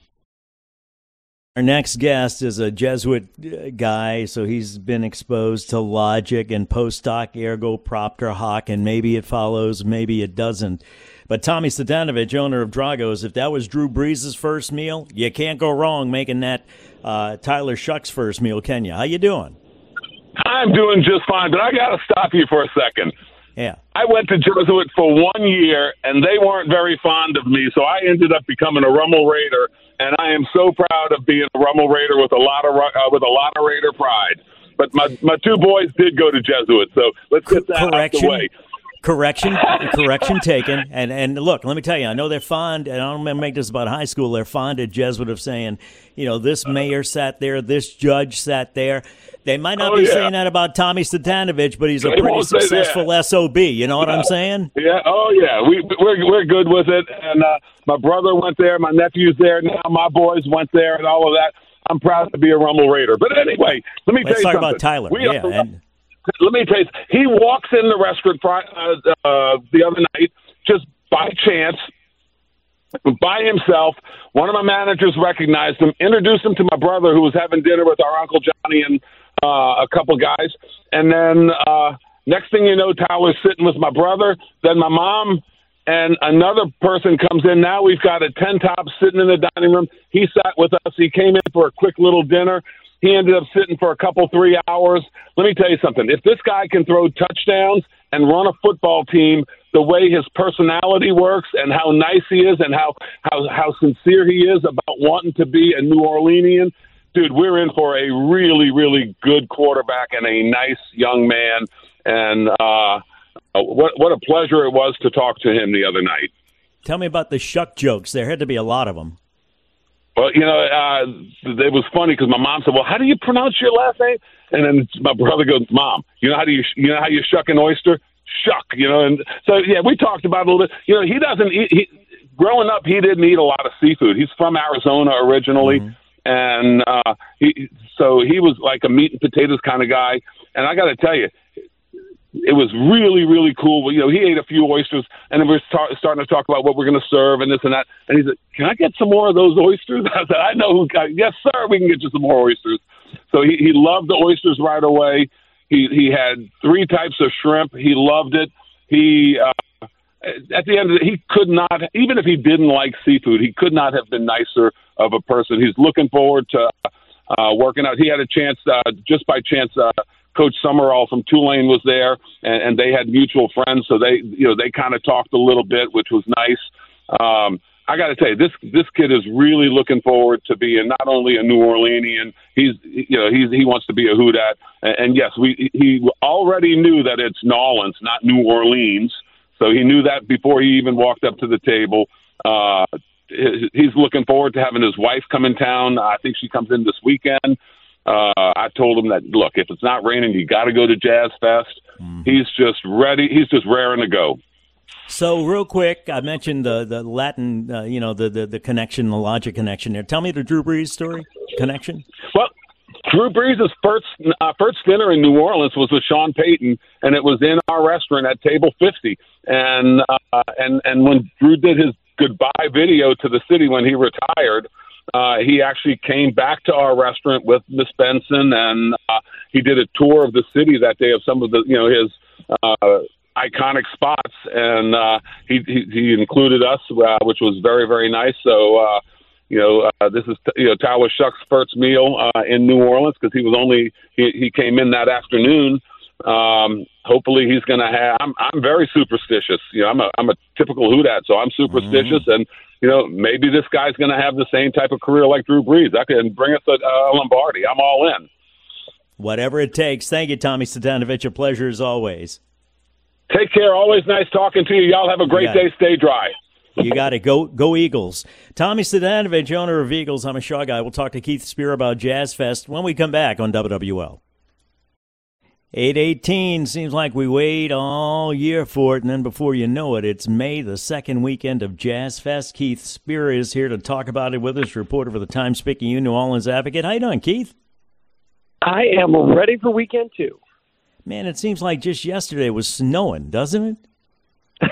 Our next guest is a Jesuit guy, so he's been exposed to logic and post hoc ergo propter hoc, and maybe it follows, maybe it doesn't. But Tommy Stadanovich, owner of Drago's, if that was Drew Brees' first meal, you can't go wrong making that Tyler Shuck's first meal, can you? How you doing? I'm doing just fine, but I got to stop you for a second. Yeah. I went to Jesuit for 1 year, and they weren't very fond of me, so I ended up becoming a Rummel Raider, and I am so proud of being a Rummel Raider with a lot of Raider pride. But my two boys did go to Jesuit, so let's get that out the way. Correction taken. And look, let me tell you, I know they're fond, and I don't want to make this about high school, they're fond at Jesuit of saying, this mayor sat there, this judge sat there. They might not be saying that about Tommy Stadanovich, but he's a pretty successful SOB. You know what I'm saying? Yeah. Oh, yeah. We're good with it. And my brother went there. My nephew's there now. My boys went there and all of that. I'm proud to be a Rummel Raider. But anyway, let me tell you something. Let's talk about Tyler. Let me tell you, he walks in the restaurant the other night just by chance, by himself. One of my managers recognized him, introduced him to my brother who was having dinner with our Uncle Johnny and a couple guys. And then next thing you know, Tyler's sitting with my brother, then my mom, and another person comes in. Now we've got a 10-top sitting in the dining room. He sat with us. He came in for a quick little dinner. He ended up sitting for 3 hours. Let me tell you something. If this guy can throw touchdowns and run a football team the way his personality works and how nice he is and how sincere he is about wanting to be a New Orleanian, dude, we're in for a really, really good quarterback and a nice young man. And what a pleasure it was to talk to him the other night. Tell me about the shuck jokes. There had to be a lot of them. Well, it was funny because my mom said, "Well, how do you pronounce your last name?" And then my brother goes, "Mom, how you shuck an oyster? Shuck." And so yeah, we talked about it a little bit. He doesn't eat. Growing up, he didn't eat a lot of seafood. He's from Arizona originally, and so he was like a meat and potatoes kind of guy. And I got to tell you, it was really, really cool. He ate a few oysters, and then we're starting to talk about what we're going to serve and this and that. And he said, "Can I get some more of those oysters?" I said, "I know yes, sir, we can get you some more oysters." So he loved the oysters right away. He had 3 types of shrimp. He loved it. He at the end of it, he could not, even if he didn't like seafood, he could not have been nicer of a person. He's looking forward to working out. He had a chance, just by chance, Coach Summerall from Tulane was there, and they had mutual friends, so they kind of talked a little bit, which was nice. I got to tell you, this kid is really looking forward to being not only a New Orleanian. He wants to be a Houdat, and yes, he already knew that it's Nolans, not New Orleans. So he knew that before he even walked up to the table. He's looking forward to having his wife come in town. I think she comes in this weekend. I told him that, look, if it's not raining, you got to go to Jazz Fest. He's just ready. He's just raring to go. So real quick, I mentioned the Latin, the connection, the logic connection there. Tell me the Drew Brees story connection. Well, Drew Brees' first dinner in New Orleans was with Sean Payton, and it was in our restaurant at Table 50. And when Drew did his goodbye video to the city when he retired, he actually came back to our restaurant with Miss Benson, and he did a tour of the city that day of some of the his iconic spots, and he included us, which was very, very nice. So. This is Tyler Shuck's first meal in New Orleans because he came in that afternoon. Hopefully he's going to have. I'm very superstitious. I'm a typical Houdat, so I'm superstitious, and maybe this guy's going to have the same type of career like Drew Brees. I can bring us a Lombardi. I'm all in. Whatever it takes. Thank you, Tommy Citanovich. A pleasure as always. Take care. Always nice talking to you. Y'all have a great day. Stay dry. You got it. Go Eagles. Tommy Citanovich, owner of Eagles. I'm a Shaw guy. We'll talk to Keith Spear about Jazz Fest when we come back on WWL. 8:18. Seems like we wait all year for it, and then before you know it, it's May, the second weekend of Jazz Fest. Keith Spear is here to talk about it with us, reporter for the Times-Picayune New Orleans Advocate. How you doing, Keith? I am ready for weekend 2. Man, it seems like just yesterday it was snowing, doesn't it?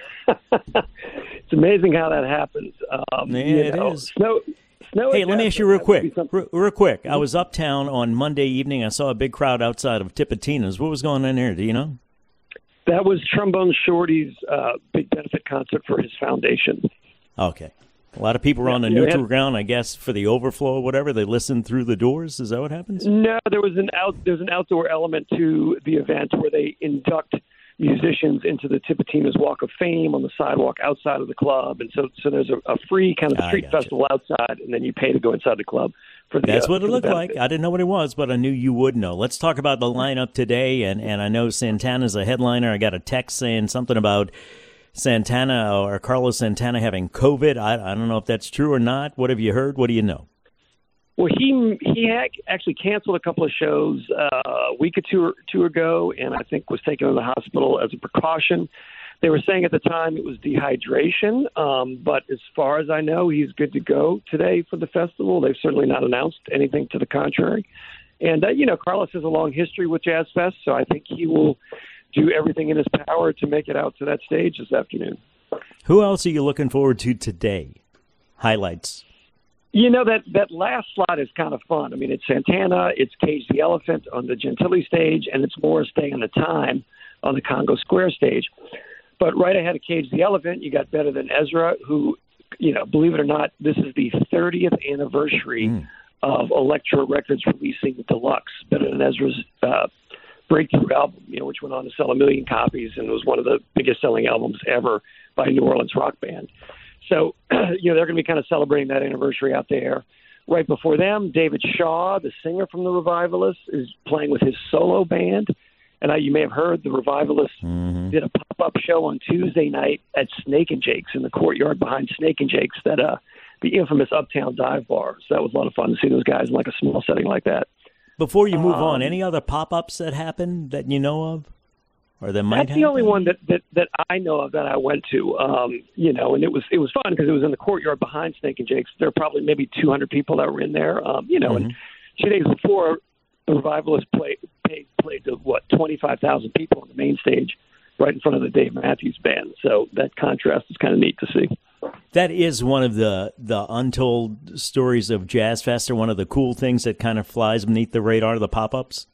It's amazing how that happens. It is. Snow. Hey, let me ask you real quick. I was uptown on Monday evening. I saw a big crowd outside of Tipitina's. What was going on there? Do you know? That was Trombone Shorty's big benefit concert for his foundation. Okay. A lot of people were on the neutral ground, I guess, for the overflow or whatever. They listened through the doors. Is that what happens? No, there's an outdoor element to the event where they induct musicians into the Tipitina's Walk of Fame on the sidewalk outside of the club, and so there's a free kind of street festival outside, and then you pay to go inside the club for the. That's what it looked like. I didn't know what it was, but I knew you would know. Let's talk about the lineup today, and I know Santana's a headliner. I got a text saying something about Santana or Carlos Santana having COVID. I don't know if that's true or not. What have you heard? What do you know? Well, he actually canceled a couple of shows a week or two ago, and I think was taken to the hospital as a precaution. They were saying at the time it was dehydration, but as far as I know, he's good to go today for the festival. They've certainly not announced anything to the contrary. And, Carlos has a long history with Jazz Fest, so I think he will do everything in his power to make it out to that stage this afternoon. Who else are you looking forward to today? Highlights. That last slot is kind of fun. I mean, it's Santana, it's Cage the Elephant on the Gentilly stage, and it's Morris Day and the Time on the Congo Square stage. But right ahead of Cage the Elephant, you got Better Than Ezra, who, believe it or not, this is the 30th anniversary of Elektra Records releasing Deluxe, Better Than Ezra's breakthrough album, which went on to sell 1 million copies and was one of the biggest selling albums ever by a New Orleans rock band. So, they're going to be kind of celebrating that anniversary out there. Right before them, David Shaw, the singer from the Revivalists, is playing with his solo band. And you may have heard the Revivalists did a pop-up show on Tuesday night at Snake and Jake's in the courtyard behind Snake and Jake's, that the infamous Uptown Dive Bar. So that was a lot of fun to see those guys in like a small setting like that. Before you move on, any other pop-ups that happened that you know of? Or that might That's the only one that I know of that I went to, and it was fun because it was in the courtyard behind Snake and Jake's. There were probably maybe 200 people that were in there, and 2 days before, the Revivalists played to, 25,000 people on the main stage right in front of the Dave Matthews Band. So that contrast is kind of neat to see. That is one of the untold stories of Jazz Fest, or one of the cool things that kind of flies beneath the radar, the pop-ups.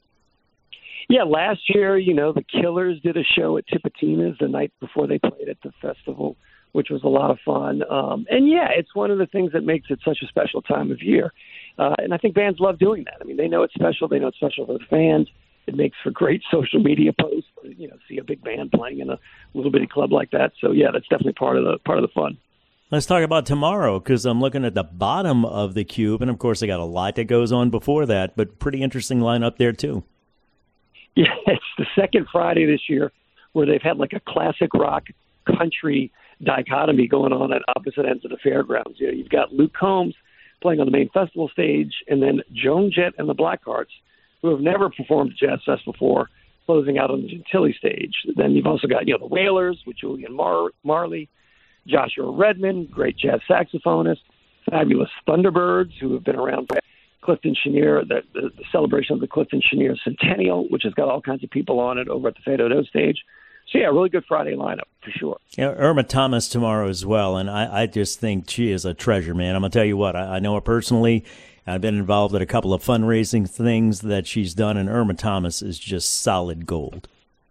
Yeah, last year, the Killers did a show at Tipitina's the night before they played at the festival, which was a lot of fun. It's one of the things that makes it such a special time of year. And I think bands love doing that. I mean, they know it's special. They know it's special for the fans. It makes for great social media posts. See a big band playing in a little bitty club like that. So yeah, that's definitely part of the fun. Let's talk about tomorrow, because I'm looking at the bottom of the cube, and of course they got a lot that goes on before that, but pretty interesting lineup there too. Yeah, it's the second Friday this year where they've had like a classic rock country dichotomy going on at opposite ends of the fairgrounds. You've got Luke Combs playing on the main festival stage, and then Joan Jett and the Blackhearts, who have never performed at Jazz Fest before, closing out on the Gentilly stage. Then you've also got the Wailers with Julian Marley, Joshua Redman, great jazz saxophonist, fabulous Thunderbirds, who have been around for Clifton Chenier, the celebration of the Clifton Chenier Centennial, which has got all kinds of people on it over at the Fado Do stage. So, yeah, really good Friday lineup for sure. Yeah, Irma Thomas tomorrow as well, and I just think she is a treasure, man. I'm going to tell you what, I know her personally. I've been involved in a couple of fundraising things that she's done, and Irma Thomas is just solid gold.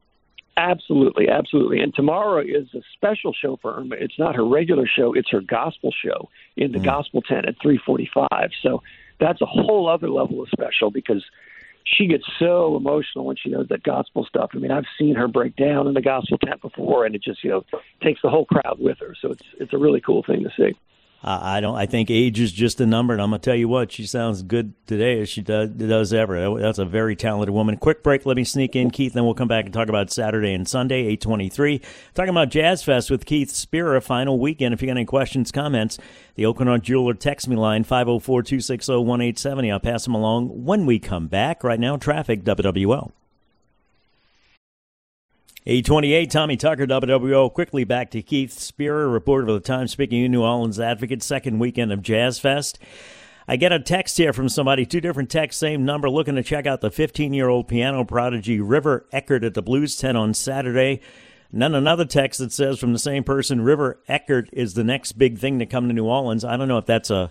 Absolutely, absolutely. And tomorrow is a special show for Irma. It's not her regular show. It's her gospel show in the Gospel Tent at 3:45. So that's a whole other level of special because she gets so emotional when she knows that gospel stuff. I mean, I've seen her break down in the Gospel Tent before, and it just, takes the whole crowd with her. So it's a really cool thing to see. I think age is just a number, and I'm going to tell you what, she sounds good today as she does ever. That's a very talented woman. Quick break, let me sneak in, Keith, then we'll come back and talk about Saturday and Sunday, 8:23. Talking about Jazz Fest with Keith Spira, final weekend. If you got any questions, comments, the Oakenark Jeweler text me line, 504-260-1870. I'll pass them along when we come back. Right now, traffic, WWL. 8:28, Tommy Tucker, WWO. Quickly back to Keith Spira, reporter for the Times, speaking in New Orleans Advocate, second weekend of Jazz Fest. I get a text here from somebody, two different texts, same number, looking to check out the 15-year-old piano prodigy River Eckert at the Blues Tent on Saturday. And then another text that says from the same person, River Eckert is the next big thing to come to New Orleans. I don't know if that's a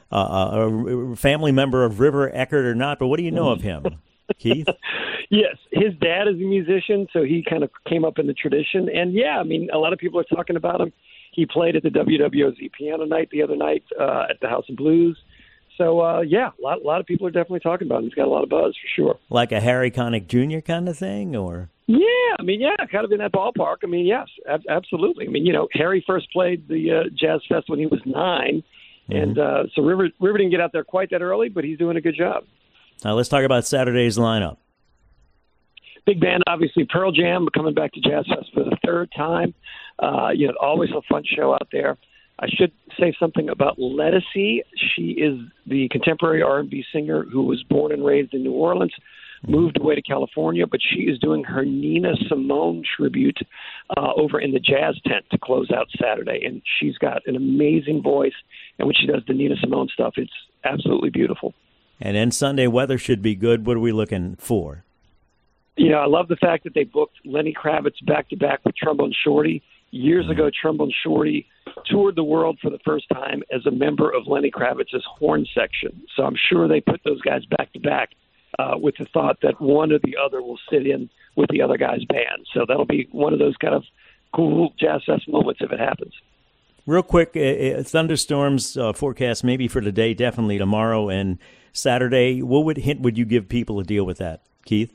family member of River Eckert or not, but what do you know of him, Keith? Yes, his dad is a musician, so he kind of came up in the tradition. And, yeah, I mean, a lot of people are talking about him. He played at the WWOZ Piano Night the other night at the House of Blues. So, a lot of people are definitely talking about him. He's got a lot of buzz for sure. Like a Harry Connick Jr. kind of thing, or? Yeah, kind of in that ballpark. I mean, yes, absolutely. I mean, Harry first played the Jazz Fest when he was 9. And so River didn't get out there quite that early, but he's doing a good job. Now let's talk about Saturday's lineup. Big band, obviously, Pearl Jam coming back to Jazz Fest for the third time. Always a fun show out there. I should say something about Lettucey. She is the contemporary R&B singer who was born and raised in New Orleans, moved away to California, but she is doing her Nina Simone tribute over in the Jazz Tent to close out Saturday. And she's got an amazing voice, and when she does the Nina Simone stuff, it's absolutely beautiful. And then Sunday weather should be good. What are we looking for? I love the fact that they booked Lenny Kravitz back-to-back with Trombone Shorty. Years ago, Trombone Shorty toured the world for the first time as a member of Lenny Kravitz's horn section. So I'm sure they put those guys back-to-back with the thought that one or the other will sit in with the other guy's band. So that'll be one of those kind of cool Jazz Fest moments if it happens. Real quick, thunderstorms forecast maybe for today, definitely tomorrow and Saturday. What hint would you give people to deal with that, Keith?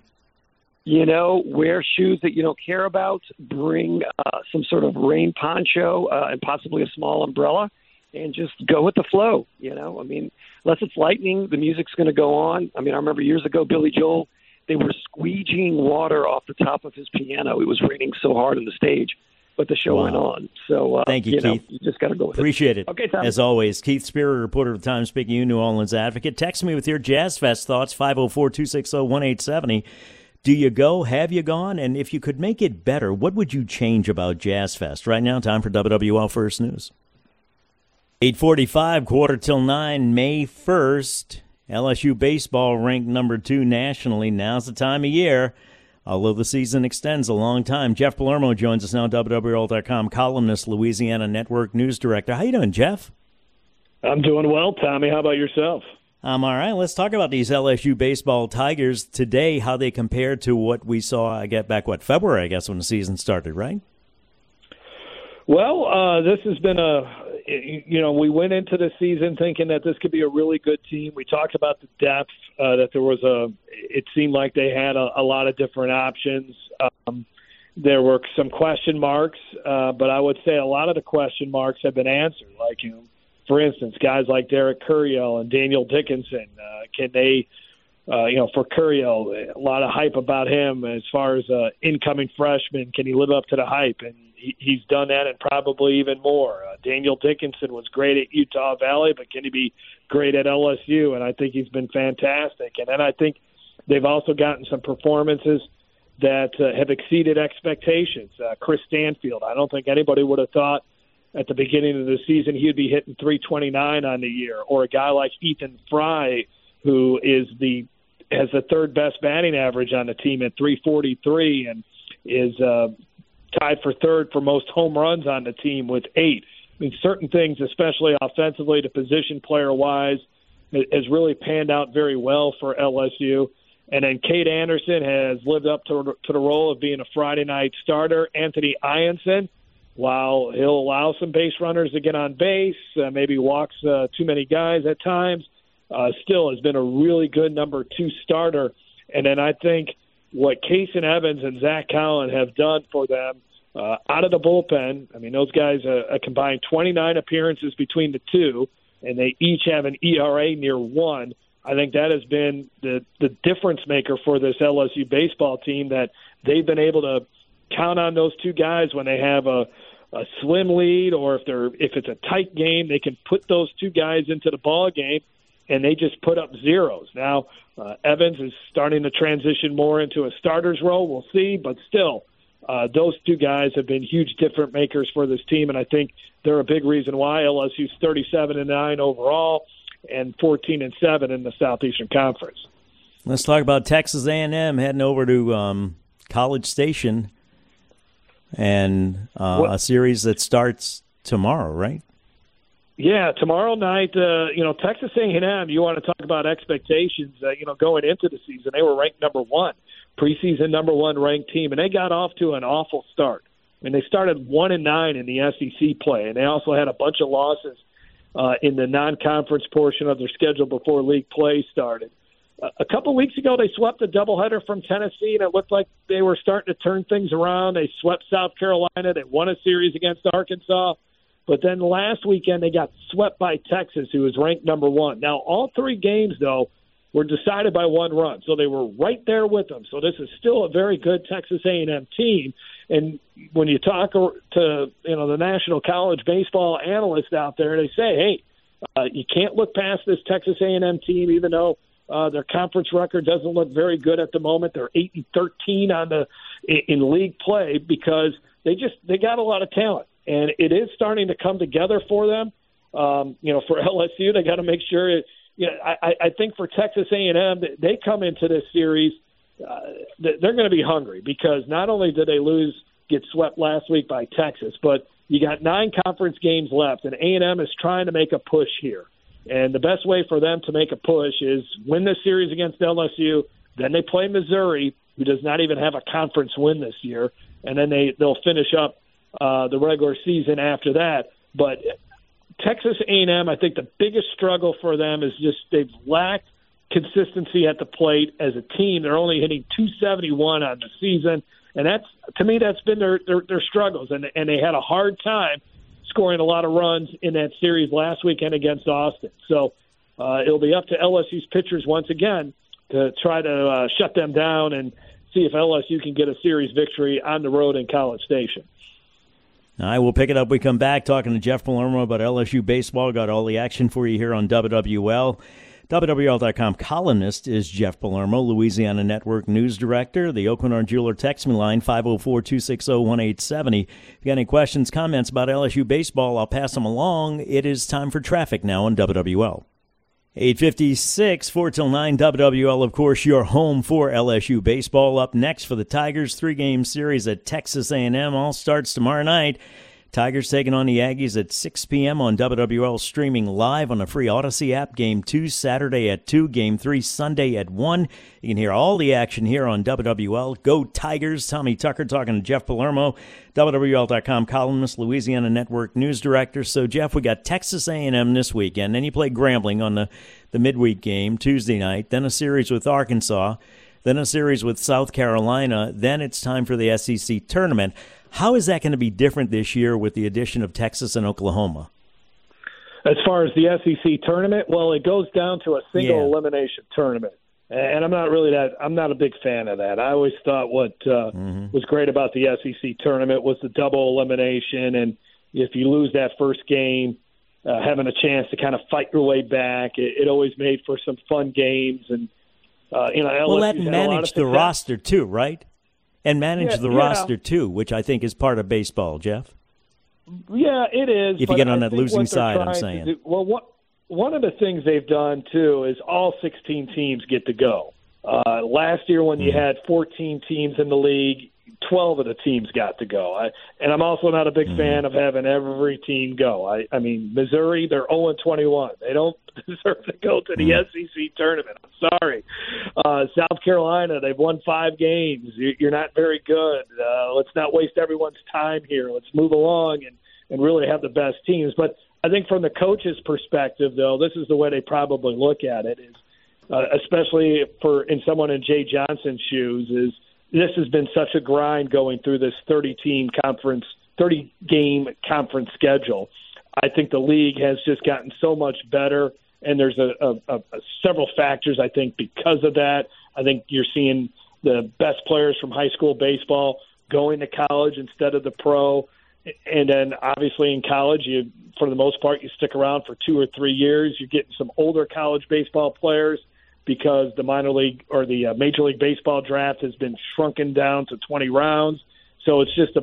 Wear shoes that you don't care about, bring some sort of rain poncho and possibly a small umbrella, and just go with the flow, I mean, unless it's lightning, the music's going to go on. I mean, I remember years ago, Billy Joel they were squeegeeing water off the top of his piano. It was raining so hard on the stage, but the show went on. So thank you, Keith. You just got to go with Appreciate it. Okay, Tom. As always, Keith Spear, reporter of the Times-Picayune, New Orleans Advocate. Text me with your Jazz Fest thoughts, 504-260-1870. Do you go? Have you gone? And if you could make it better, what would you change about Jazz Fest? Right now, time for WWL First News. 8:45, 8:45, May 1st. LSU baseball ranked number 2 nationally. Now's the time of year. Although the season extends a long time. Jeff Palermo joins us now, WWL.com columnist, Louisiana Network News Director. How you doing, Jeff? I'm doing well, Tommy. How about yourself? I'm all right. Let's talk about these LSU baseball Tigers today, how they compare to what we saw, February, I guess, when the season started, right? Well, this has been we went into the season thinking that this could be a really good team. We talked about the depth, that it seemed like they had a lot of different options. There were some question marks, but I would say a lot of the question marks have been answered. Like, for instance, guys like Derek Curiel and Daniel Dickinson, can they, for Curiel, a lot of hype about him as far as incoming freshman. Can he live up to the hype? And he's done that and probably even more. Daniel Dickinson was great at Utah Valley, but can he be great at LSU? And I think he's been fantastic. And then I think they've also gotten some performances that have exceeded expectations. Chris Stanfield, I don't think anybody would have thought at the beginning of the season he'd be hitting 329 on the year. Or a guy like Ethan Fry, who has the third best batting average on the team at 343 and is tied for third for most home runs on the team with 8. I mean, certain things, especially offensively, to position player-wise, has really panned out very well for LSU. And then Cade Anderson has lived up to the role of being a Friday night starter. Anthony Ianson, while he'll allow some base runners to get on base, maybe walks too many guys at times, still has been a really good number 2 starter. And then I think what Kason Evans and Zach Collin have done for them out of the bullpen, I mean, those guys combined 29 appearances between the two, and they each have an ERA near 1. I think that has been the difference maker for this LSU baseball team, that they've been able to count on those two guys when they have a slim lead, or if it's a tight game, they can put those two guys into the ball game, and they just put up zeros. Now, Evans is starting to transition more into a starter's role. We'll see, but still, those two guys have been huge difference makers for this team, and I think they're a big reason why LSU's 37-9 overall and 14-7 in the Southeastern Conference. Let's talk about Texas A&M heading over to College Station and a series that starts tomorrow, right? Yeah, tomorrow night, Texas A&M, you want to talk about expectations, going into the season, they were ranked number 1, preseason number 1 ranked team, and they got off to an awful start. I mean, they started 1-9 in the SEC play, and they also had a bunch of losses in the non-conference portion of their schedule before league play started. A couple weeks ago, they swept a doubleheader from Tennessee, and it looked like they were starting to turn things around. They swept South Carolina. They won a series against Arkansas. But then last weekend, they got swept by Texas, who was ranked number 1. Now, all 3 games, though, were decided by 1 run. So they were right there with them. So this is still a very good Texas A&M team. And when you talk to the National College Baseball analysts out there, they say, hey, you can't look past this Texas A&M team, even though their conference record doesn't look very good at the moment. They're 8-13 in league play because they got a lot of talent, and it is starting to come together for them. For LSU, they got to make sure. I think for Texas A&M, they come into this series, they're going to be hungry, because not only did they get swept last week by Texas, but you got 9 conference games left, and A&M is trying to make a push here. And the best way for them to make a push is win this series against LSU. Then they play Missouri, who does not even have a conference win this year, and then they'll finish up the regular season after that. But Texas A&M, I think the biggest struggle for them is just they've lacked consistency at the plate as a team. They're only hitting .271 on the season, and that's been their struggles. And they had a hard time scoring a lot of runs in that series last weekend against Austin. So it'll be up to LSU's pitchers once again to try to shut them down and see if LSU can get a series victory on the road in College Station. All right, we'll pick it up. We come back talking to Jeff Palermo about LSU baseball. Got all the action for you here on WWL. WWL.com columnist is Jeff Palermo, Louisiana Network News Director. The Aucoin-Hart Jeweler text me line, 504-260-1870. If you got any questions, comments about LSU baseball, I'll pass them along. It is time for traffic now on WWL. 8:56, 4 till 9, WWL, of course, your home for LSU baseball. Up next for the Tigers, 3-game series at Texas A&M. All starts tomorrow night. Tigers taking on the Aggies at 6 p.m. on WWL, streaming live on the free Odyssey app. Game 2 Saturday at 2, Game 3 Sunday at 1. You can hear all the action here on WWL. Go Tigers! Tommy Tucker talking to Jeff Palermo, WWL.com columnist, Louisiana Network News Director. So, Jeff, we got Texas A&M this weekend. Then you play Grambling on the midweek game Tuesday night. Then a series with Arkansas. Then a series with South Carolina. Then it's time for the SEC tournament. How is that going to be different this year with the addition of Texas and Oklahoma? As far as the SEC tournament, well, it goes down to a single elimination tournament. And I'm not a big fan of that. I always thought what was great about the SEC tournament was the double elimination. And if you lose that first game, having a chance to kind of fight your way back, it always made for some fun games. And, well, that managed the roster too, right? And manage the roster, too, which I think is part of baseball, Jeff. Yeah, it is. If you get on that losing side, I'm saying. One of the things they've done, too, is all 16 teams get to go. Last year when you had 14 teams in the league, 12 of the teams got to go. And I'm also not a big fan of having every team go. I mean, Missouri, they're 0-21. They don't deserve to go to the SEC tournament. I'm sorry. South Carolina, they've won 5 games. You're not very good. Let's not waste everyone's time here. Let's move along and really have the best teams. But I think from the coach's perspective, though, this is the way they probably look at it, is especially in someone in Jay Johnson's shoes, is this has been such a grind going through this 30-game conference schedule. I think the league has just gotten so much better, and there's several factors, I think, because of that. I think you're seeing the best players from high school baseball going to college instead of the pro. And then, obviously, in college, for the most part, you stick around for 2 or 3 years. You're getting some older college baseball players because the minor league or the Major League Baseball draft has been shrunken down to 20 rounds. So it's just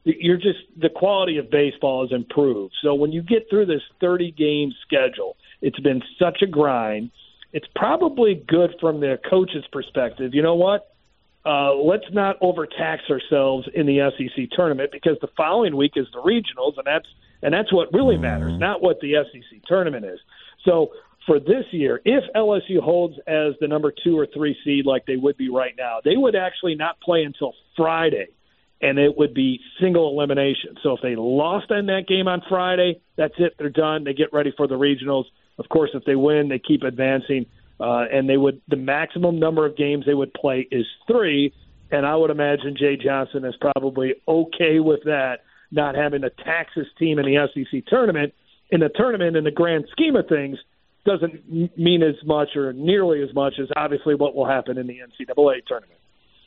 the quality of baseball has improved. So when you get through this 30-game schedule, it's been such a grind. It's probably good from the coach's perspective. You know what? Let's not overtax ourselves in the SEC tournament, because the following week is the regionals, and that's what really matters, not what the SEC tournament is. So for this year, if LSU holds as the number 2 or 3 seed like they would be right now, they would actually not play until Friday, and it would be single elimination. So if they lost in that game on Friday, that's it. They're done. They get ready for the regionals. Of course, if they win, they keep advancing, and the maximum number of games they would play is 3, and I would imagine Jay Johnson is probably okay with that, not having to tax his team in the SEC tournament. In the tournament, in the grand scheme of things, doesn't mean as much or nearly as much as obviously what will happen in the NCAA tournament.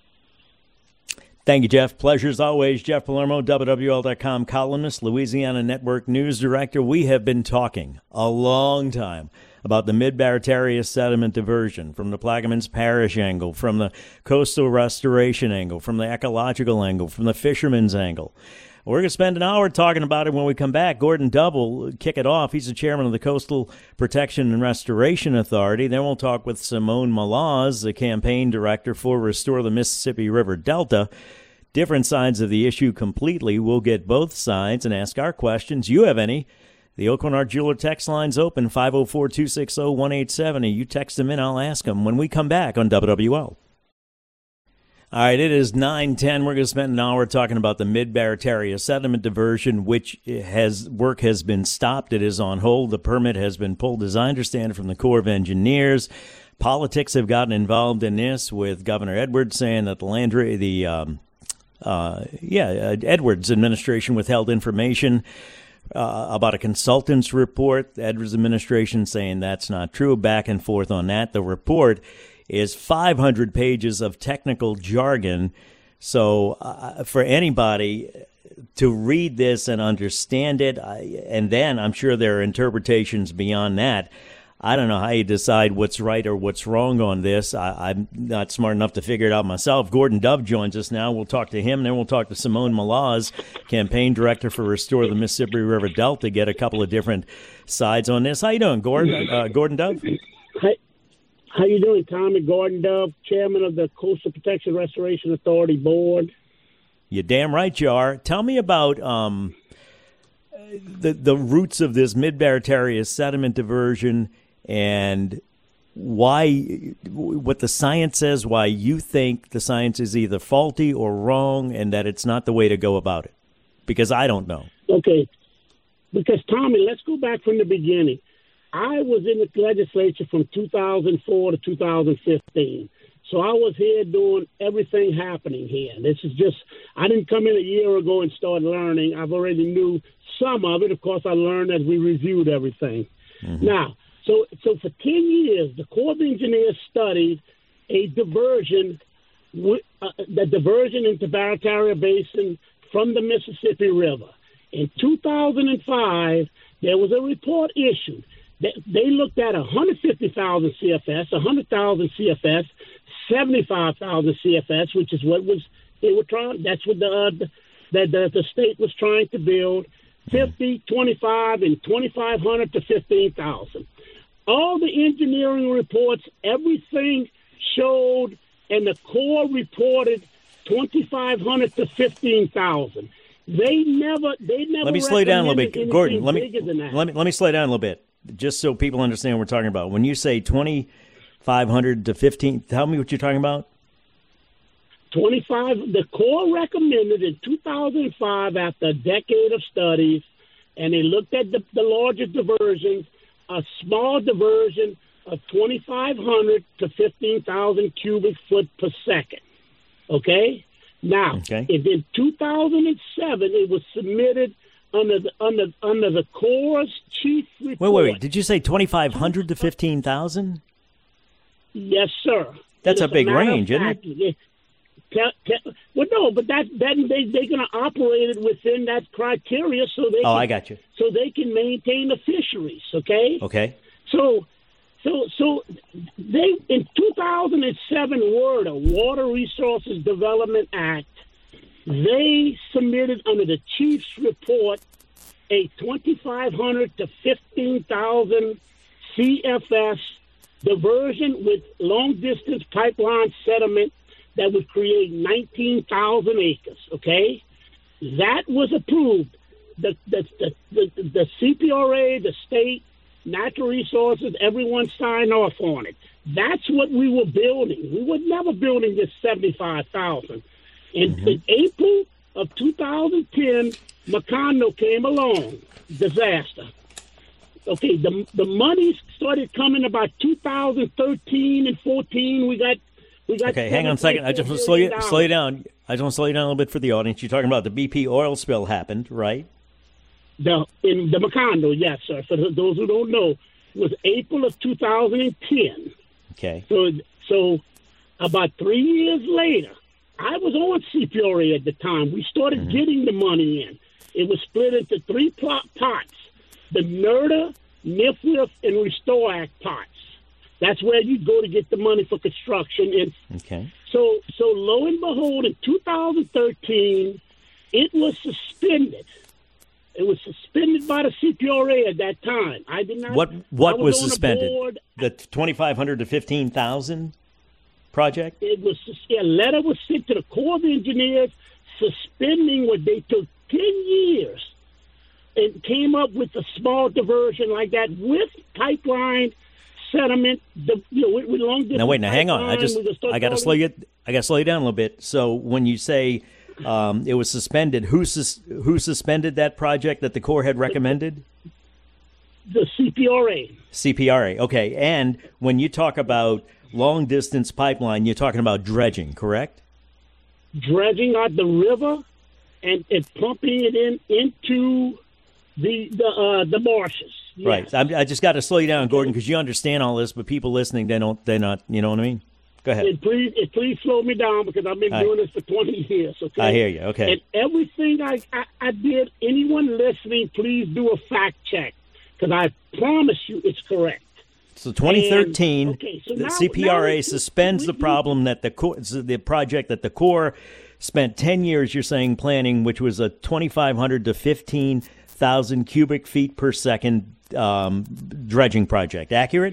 Thank you, Jeff. Pleasure as always. Jeff Palermo, WWL.com columnist, Louisiana Network News Director. We have been talking a long time about the Mid-Barataria sediment diversion from the Plaquemines Parish angle, from the coastal restoration angle, from the ecological angle, from the fisherman's angle. We're going to spend an hour talking about it when we come back. Gordon Dove will kick it off. He's the chairman of the Coastal Protection and Restoration Authority. Then we'll talk with Simone Malaz, the campaign director for Restore the Mississippi River Delta. Different sides of the issue completely. We'll get both sides and ask our questions. You have any? The Aucoin-Hart Jeweler text line's open, 504-260-1870. You text them in, I'll ask them when we come back on WWL. All right, it is 9:10. We're going to spend an hour talking about the Mid-Barataria sediment diversion, which work has been stopped. It is on hold. The permit has been pulled, as I understand it, from the Corps of Engineers. Politics have gotten involved in this, with Governor Edwards saying that Edwards administration withheld information about a consultant's report. The Edwards administration saying that's not true. Back and forth on that. The report is 500 pages of technical jargon. So for anybody to read this and understand it, and then I'm sure there are interpretations beyond that. I don't know how you decide what's right or what's wrong on this. I'm not smart enough to figure it out myself. Gordon Dove joins us now. We'll talk to him, and then we'll talk to Simone Malaz, campaign director for Restore the Mississippi River Delta, get a couple of different sides on this. How you doing, Gordon? Gordon Dove? Hi. How you doing, Tommy? Gordon Dove, chairman of the Coastal Protection Restoration Authority Board. You're damn right you are. Tell me about the roots of this mid-Barataria sediment diversion and why, what the science says, why you think the science is either faulty or wrong and that it's not the way to go about it. Because I don't know. Okay. Because, Tommy, let's go back from the beginning. I was in the legislature from 2004 to 2015. So I was here doing everything happening here. This is just, I didn't come in a year ago and start learning. I've already knew some of it. Of course, I learned as we reviewed everything. Mm-hmm. Now, so for 10 years, the Corps of Engineers studied a diversion, the diversion into Barataria Basin from the Mississippi River. In 2005, there was a report issued. They looked at 150,000 CFS, 100,000 CFS, 75,000 CFS, which is what was they were trying. That's what the state was trying to build. 50, 25, and 2,500 to 15,000. All the engineering reports, everything showed, and the Corps reported 2,500 to 15,000. They never. Let me slow down a little bit, Gordon. Let me slow down a little bit, just so people understand what we're talking about. When you say 2,500 to 15, tell me what you're talking about. 25. The Corps recommended in 2005, after a decade of studies, and they looked at the larger diversions, a small diversion of 2,500 to 15,000 cubic foot per second. Okay. Now, if in 2007 it was submitted under the Corps' chief report. Wait. Did you say 2,500 to 15,000? Yes, sir. That's a big range, isn't it? Well, no, but they're going to operate it within that criteria, so they. I got you. So they can maintain the fisheries. Okay. Okay. So they in 2007 word a Water Resources Development Act. They submitted under the chief's report a 2,500 to 15,000 CFS diversion with long-distance pipeline sediment that would create 19,000 acres, okay? That was approved. The CPRA, the state, natural resources, everyone signed off on it. That's what we were building. We were never building this 75,000. In April of 2010, Macondo came along, disaster. Okay, the money started coming about 2013 and 14. We got. Okay, hang on a second. I just want to slow you down. I just want to slow you down a little bit for the audience. You're talking about the BP oil spill happened, right? In the Macondo, yes, sir. For those who don't know, it was April of 2010. Okay. So about 3 years later, I was on CPRA at the time. We started getting the money in. It was split into three pots: the NERDA, NIFWIF, and Restore Act pots. That's where you go to get the money for construction. And so lo and behold, in 2013, it was suspended. It was suspended by the CPRA at that time. I did not. What was suspended? The 2,500 to 15,000 project. It was a letter was sent to the Corps of Engineers suspending what they took 10 years and came up with a small diversion like that with pipeline sediment. With long distance. Now wait. Now hang on. I got to slow you down a little bit. So when you say it was suspended, who suspended that project that the Corps had recommended? The CPRA. CPRA. Okay. And when you talk about long distance pipeline, you're talking about dredging, correct? Dredging out the river and pumping it into the marshes. Yes. Right. I just got to slow you down, Gordon, because you understand all this, but people listening, they're not. You know what I mean? Go ahead. And please slow me down because I've been doing this for 20 years. Okay. I hear you. Okay. And everything I did, anyone listening, please do a fact check because I promise you it's correct. So 2013, so the now CPRA suspends the problem that the project that the Corps spent 10 years, you're saying, planning, which was a 2,500 to 15,000 cubic feet per second dredging project. Accurate?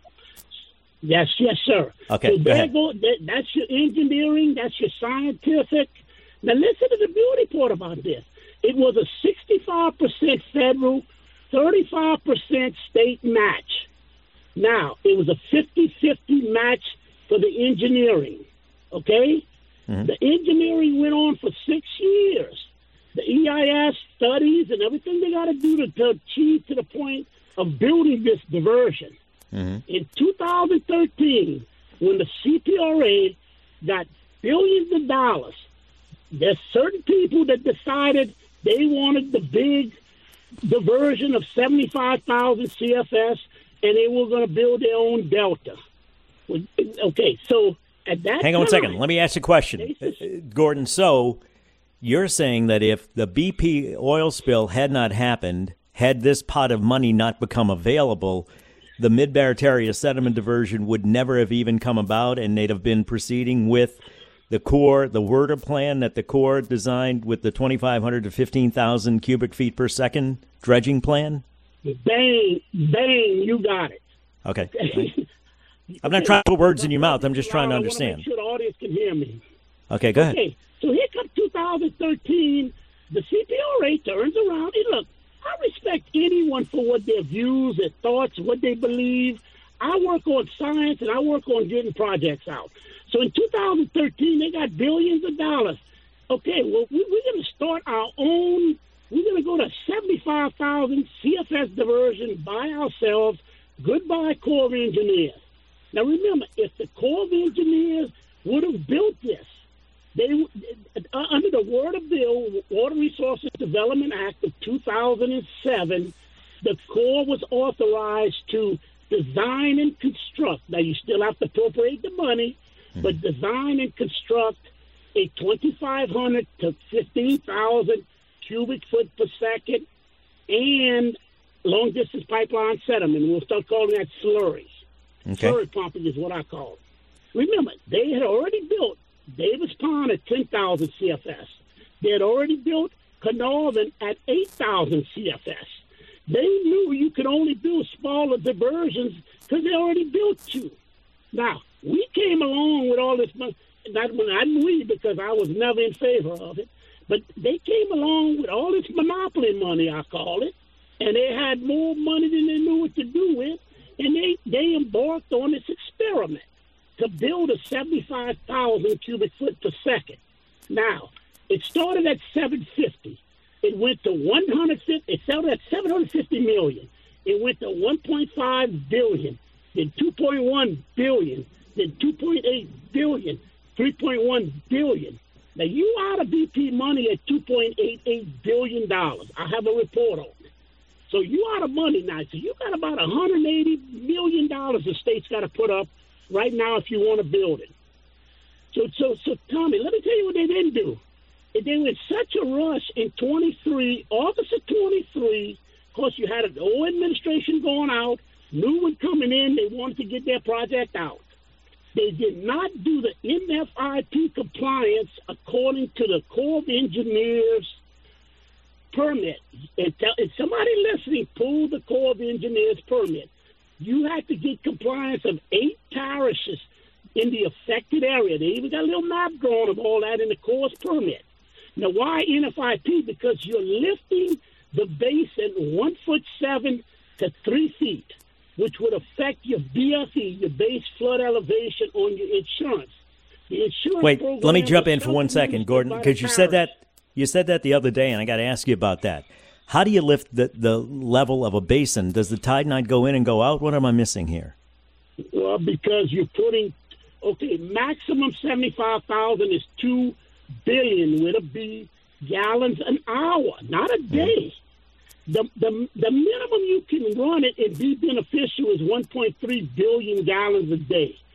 Yes, sir. Okay, so go ahead. That's your engineering. That's your scientific. Now listen to the beauty part about this. It was a 65% federal, 35% state match. Now, it was a 50-50 match for the engineering, okay? Mm-hmm. The engineering went on for 6 years. The EIS studies and everything they got to do to achieve to the point of building this diversion. Mm-hmm. In 2013, when the CPRA got billions of dollars, there's certain people that decided they wanted the big diversion of 75,000 CFS, and they were going to build their own delta. Okay, so at that Hang on time, a second. Let me ask you a question, Gordon. So you're saying that if the BP oil spill had not happened, had this pot of money not become available, the Mid-Barataria sediment diversion would never have even come about, and they'd have been proceeding with the Corps, the WERDA plan that the Corps designed with the 2,500 to 15,000 cubic feet per second dredging plan? Bang, you got it. Okay. I'm not trying to put words in your mouth. I'm just trying to understand. I want to make sure the audience can hear me. Okay, go ahead. Okay, so here comes 2013. The CPRA turns around. And look, I respect anyone for what their views, their thoughts, what they believe. I work on science, and I work on getting projects out. So in 2013, they got billions of dollars. Okay, well, we're going to start our own. We're going to go to 75,000 CFS diversion by ourselves. Goodbye, Corps of Engineers. Now, remember, if the Corps of Engineers would have built this, they under the WERDA bill, Water Resources Development Act of 2007, the Corps was authorized to design and construct. Now, you still have to appropriate the money, but design and construct a 2,500 to 15,000 cubic foot per second and long-distance pipeline sediment. We'll start calling that slurries. Okay. Slurry pumping is what I call it. Remember, they had already built Davis Pond at 10,000 CFS. They had already built Carnarvon at 8,000 CFS. They knew you could only build smaller diversions because they already built two. Now, we came along with all this money. Not we, because I was never in favor of it. But they came along with all this monopoly money, I call it, and they had more money than they knew what to do with, and they embarked on this experiment to build a 75,000 cubic foot per second. Now, it started at 750. It went to 150. It started at 750 million. It went to 1.5 billion, then 2.1 billion, then 2.8 billion, 3.1 billion. Now, you out of BP money at $2.88 billion. I have a report on it. So you out of money now. So you got about $180 million the state's got to put up right now if you want to build it. So Tommy, let me tell you what they didn't do. They were in such a rush in August of 23, of course you had an old administration going out, new one coming in, they wanted to get their project out. They did not do the MFIP compliance according to the Corps of Engineers permit. And somebody listening pulled the Corps of Engineers permit. You had to get compliance of 8 parishes in the affected area. They even got a little map drawn of all that in the Corps permit. Now, why NFIP? Because you're lifting the basin 1.7 to 3 feet, which would affect your BFE, your base flood elevation on your insurance. The insurance Wait, program let me jump is in for 1 second, Gordon, by the because you said that the other day, and I got to ask you about that. How do you lift the level of a basin? Does the tide not go in and go out? What am I missing here? Well, because you're putting, maximum 75,000 is 2 billion with a B gallons an hour, not a day. The minimum you can run it and be beneficial is 1.3 billion gallons a day.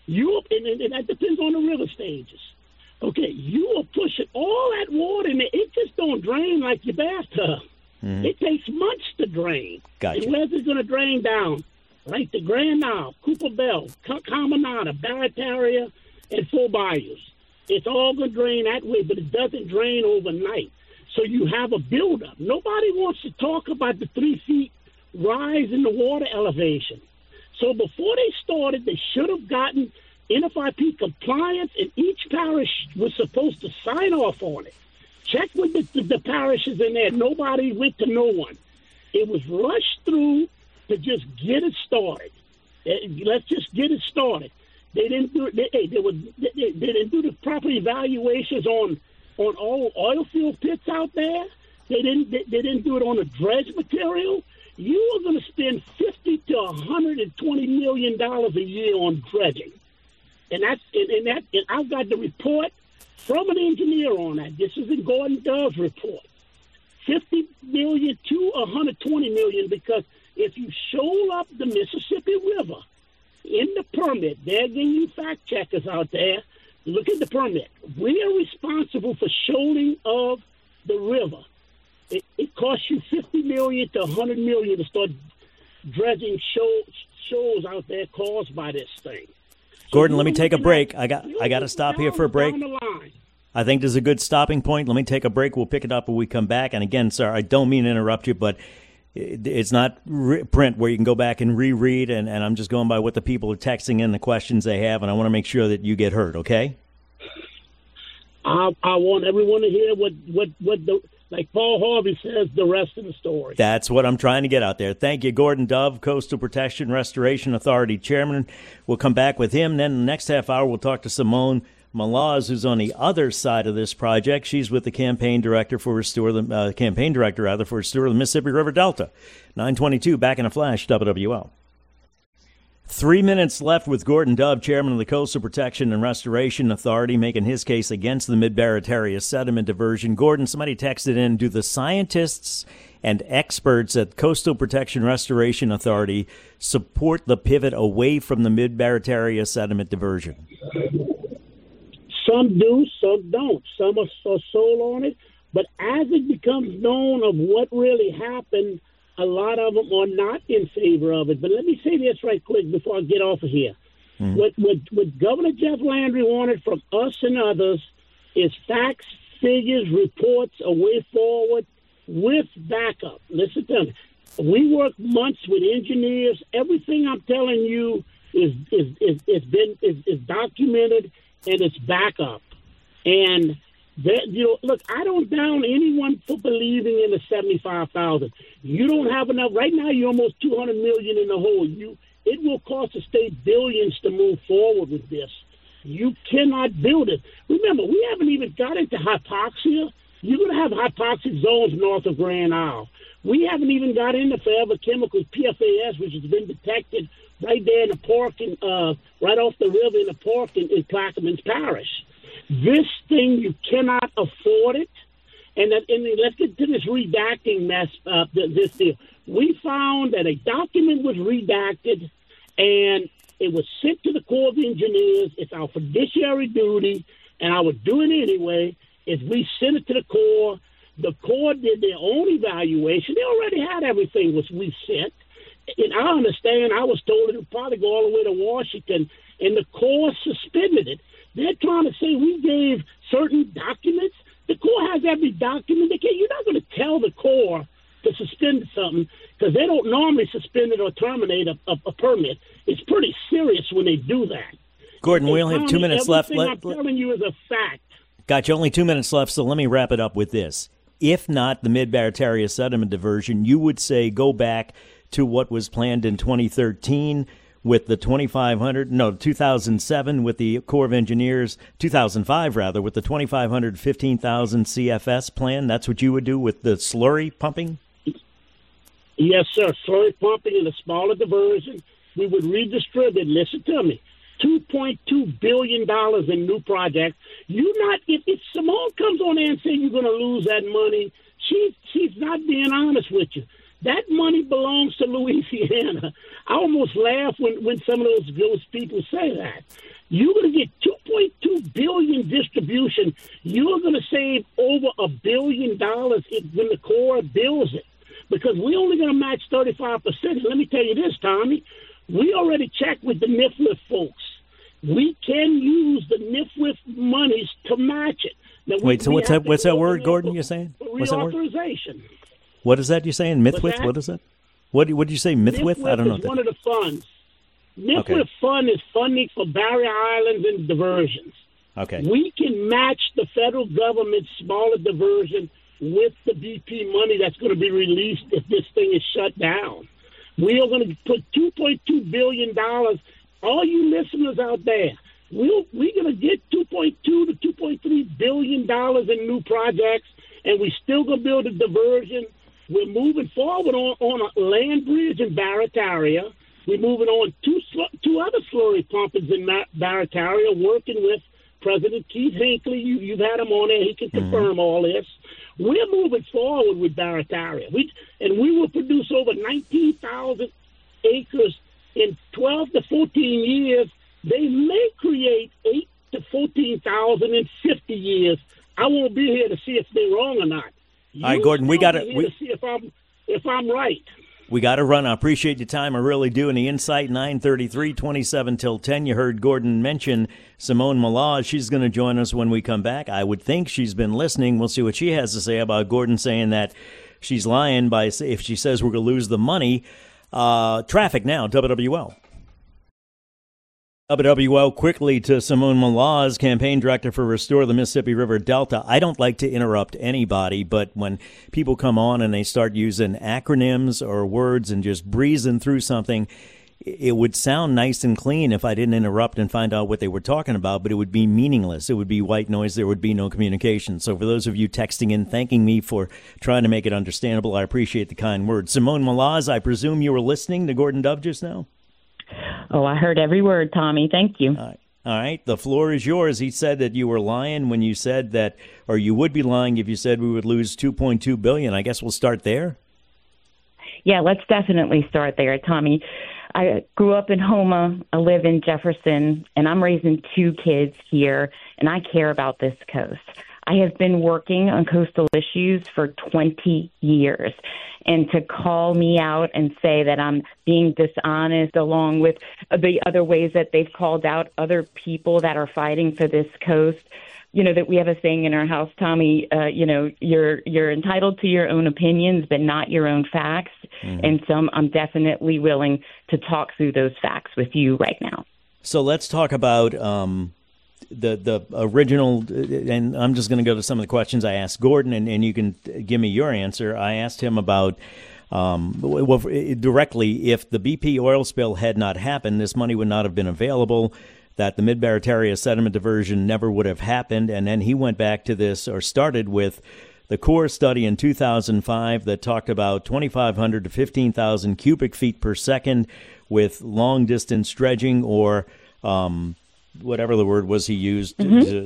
And that depends on the river stages. Okay, you will push it all that water in there. It just don't drain like your bathtub. Mm-hmm. It takes months to drain. Gotcha. And where's it going to drain down? Right, the Grand Isle, Cooper Bell, Caminata, Barataria, and Four Bayous. It's all going to drain that way, but it doesn't drain overnight. So you have a buildup. Nobody wants to talk about the 3 feet rise in the water elevation. So before they started, they should have gotten NFIP compliance, and each parish was supposed to sign off on it. Check with the parishes in there. Nobody went to no one. It was rushed through to just get it started. Let's just get it started. They didn't do it. They didn't do the proper evaluations on all oil field pits out there. They didn't do it on the dredge material. You are going to spend $50 to $120 million a year on dredging, and I've got the report from an engineer on that. This is in Gordon Dove's report. $50 million to $120 million, because if you shoal up the Mississippi River in the permit, there again, you fact checkers out there, look at the permit. We are responsible for shoaling of the river. It costs you $50 million to $100 million to start dredging shoals out there caused by this thing. Gordon, let me take a break. I got to stop here for a break. I think this is a good stopping point. Let me take a break. We'll pick it up when we come back. And again, sir, I don't mean to interrupt you, but it's not print where you can go back and reread, and I'm just going by what the people are texting in, the questions they have, and I want to make sure that you get heard, okay? I want everyone to hear what like Paul Harvey says, the rest of the story. That's what I'm trying to get out there. Thank you, Gordon Dove, Coastal Protection Restoration Authority Chairman. We'll come back with him. Then the next half hour, we'll talk to Simone Malaz, who's on the other side of this project. She's with the campaign director for Restore the Mississippi River Delta. 9:22, back in a flash, WWL. 3 minutes left with Gordon Dove, chairman of the Coastal Protection and Restoration Authority, making his case against the Mid-Barataria sediment diversion. Gordon, somebody texted in, do the scientists and experts at Coastal Protection Restoration Authority support the pivot away from the Mid-Barataria sediment diversion? Some do, some don't. Some are sold on it. But as it becomes known of what really happened, a lot of them are not in favor of it. But let me say this right quick before I get off of here. Mm-hmm. What Governor Jeff Landry wanted from us and others is facts, figures, reports, a way forward with backup. Listen to me. We work months with engineers. Everything I'm telling you is documented, and it's backup. And that, look, I don't down anyone for believing in the 75,000. You don't have enough. Right now, you're almost $200 million in the hole. It will cost the state billions to move forward with this. You cannot build it. Remember, we haven't even got into hypoxia. You're going to have hypoxic zones north of Grand Isle. We haven't even got into forever chemicals, PFAS, which has been detected right there in the park, right off the river in the park in Plaquemines Parish. This thing, you cannot afford it. And let's get to this redacting mess, this deal. We found that a document was redacted, and it was sent to the Corps of Engineers. It's our fiduciary duty, and I would do it anyway, is we sent it to the Corps. The Corps did their own evaluation. They already had everything which we sent. And I understand, I was told it would probably go all the way to Washington, and the Corps suspended it. They're trying to say we gave certain documents. The Corps has every document. You're not going to tell the Corps to suspend something because they don't normally suspend it or terminate a permit. It's pretty serious when they do that. Gordon, we only have 2 minutes left. I'm telling you is a fact. Got you, only 2 minutes left, so let me wrap it up with this. If not the Mid-Barataria sediment diversion, you would say go back to what was planned in 2013 with the 2007 with the Corps of Engineers, 2005 rather, with the 2,500, 15,000 CFS plan. That's what you would do with the slurry pumping? Yes, sir. Slurry pumping and a smaller diversion. We would redistribute, listen to me, $2.2 billion in new projects. If Simone comes on there and says you're going to lose that money, she's not being honest with you. That money belongs to Louisiana. I almost laugh when some of those people say that. You're going to get $2.2 billion distribution. You're going to save over $1 billion when the Corps builds it, because we're only going to match 35%. And let me tell you this, Tommy, we already checked with the NIFLIF folks. We can use the NIFLIF monies to match it. Now, wait, so what's that word, Gordon, you're saying? What's that word? Reauthorization. What is that you're saying? MIFWIF? What is it? What did you say? MIFWIF? I don't know. Is one of the funds. MIFWIF fund is funding for barrier islands and diversions. Okay. We can match the federal government's smaller diversion with the BP money that's going to be released if this thing is shut down. We are going to put $2.2 billion. All you listeners out there, we're going to get $2.2 to $2.3 billion in new projects, and we're still going to build a diversion. We're moving forward on a land bridge in Barataria. We're moving on two other slurry pumpers in Barataria, working with President Keith Hinckley. You've had him on there. He can confirm all this. We're moving forward with Barataria. We will produce over 19,000 acres in 12 to 14 years. They may create 8 to 14,000 in 50 years. I won't be here to see if they're wrong or not. All right, Gordon, we got to see if I'm right. We got to run. I appreciate your time. I really do. And the Insight 9:33, 27 till 10. You heard Gordon mention Simone Maloz. She's going to join us when we come back. I would think she's been listening. We'll see what she has to say about Gordon saying that she's lying if she says we're going to lose the money. Traffic now, WWL. WWL quickly to Simone Maloz, campaign director for Restore the Mississippi River Delta. I don't like to interrupt anybody, but when people come on and they start using acronyms or words and just breezing through something, it would sound nice and clean if I didn't interrupt and find out what they were talking about, but it would be meaningless. It would be white noise. There would be no communication. So for those of you texting in, thanking me for trying to make it understandable, I appreciate the kind words. Simone Maloz, I presume you were listening to Gordon Dove just now? Oh, I heard every word, Tommy. Thank you. All right. The floor is yours. He said that you were lying when you said that, or you would be lying if you said we would lose $2.2 billion. I guess we'll start there. Yeah, let's definitely start there, Tommy. I grew up in Houma. I live in Jefferson, and I'm raising 2 kids here, and I care about this coast. I have been working on coastal issues for 20 years. And to call me out and say that I'm being dishonest, along with the other ways that they've called out other people that are fighting for this coast, that we have a saying in our house, Tommy, you're entitled to your own opinions, but not your own facts. Mm-hmm. And so I'm definitely willing to talk through those facts with you right now. So let's talk about the original, and I'm just going to go to some of the questions I asked Gordon, and you can give me your answer. I asked him about, directly, if the BP oil spill had not happened, this money would not have been available, that the Mid-Barataria sediment diversion never would have happened, and then he went back to this, or started with, the Corps study in 2005 that talked about 2,500 to 15,000 cubic feet per second with long-distance dredging, or whatever the word was he used.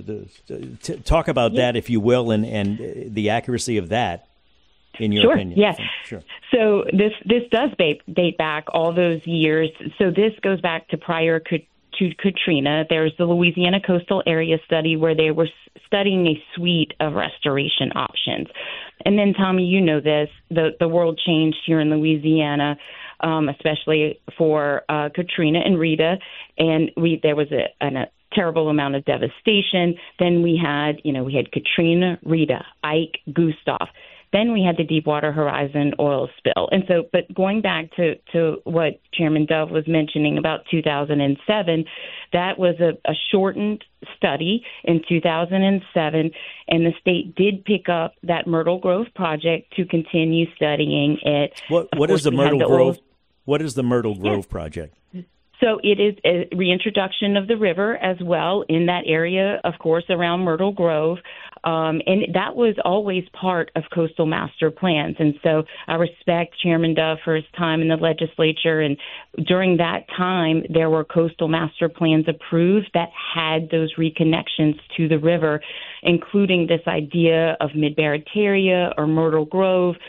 To talk about that, if you will, and the accuracy of that, in your opinion. Yes. Sure. So this does date back all those years. So this goes back to prior to Katrina. There's the Louisiana Coastal Area Study where they were studying a suite of restoration options. And then, Tommy, you know this, the world changed here in Louisiana, especially for Katrina and Rita, and there was a terrible amount of devastation. Then we had Katrina, Rita, Ike, Gustav. Then we had the Deepwater Horizon oil spill. And so, but going back to what Chairman Dove was mentioning about 2007, that was a shortened study in 2007, and the state did pick up that Myrtle Grove project to continue studying it. What is the Myrtle Grove? What is the Myrtle Grove project? So it is a reintroduction of the river as well in that area, of course, around Myrtle Grove. And that was always part of coastal master plans. And so I respect Chairman Dove for his time in the legislature. And during that time, there were coastal master plans approved that had those reconnections to the river, including this idea of Mid-Barataria or Myrtle Grove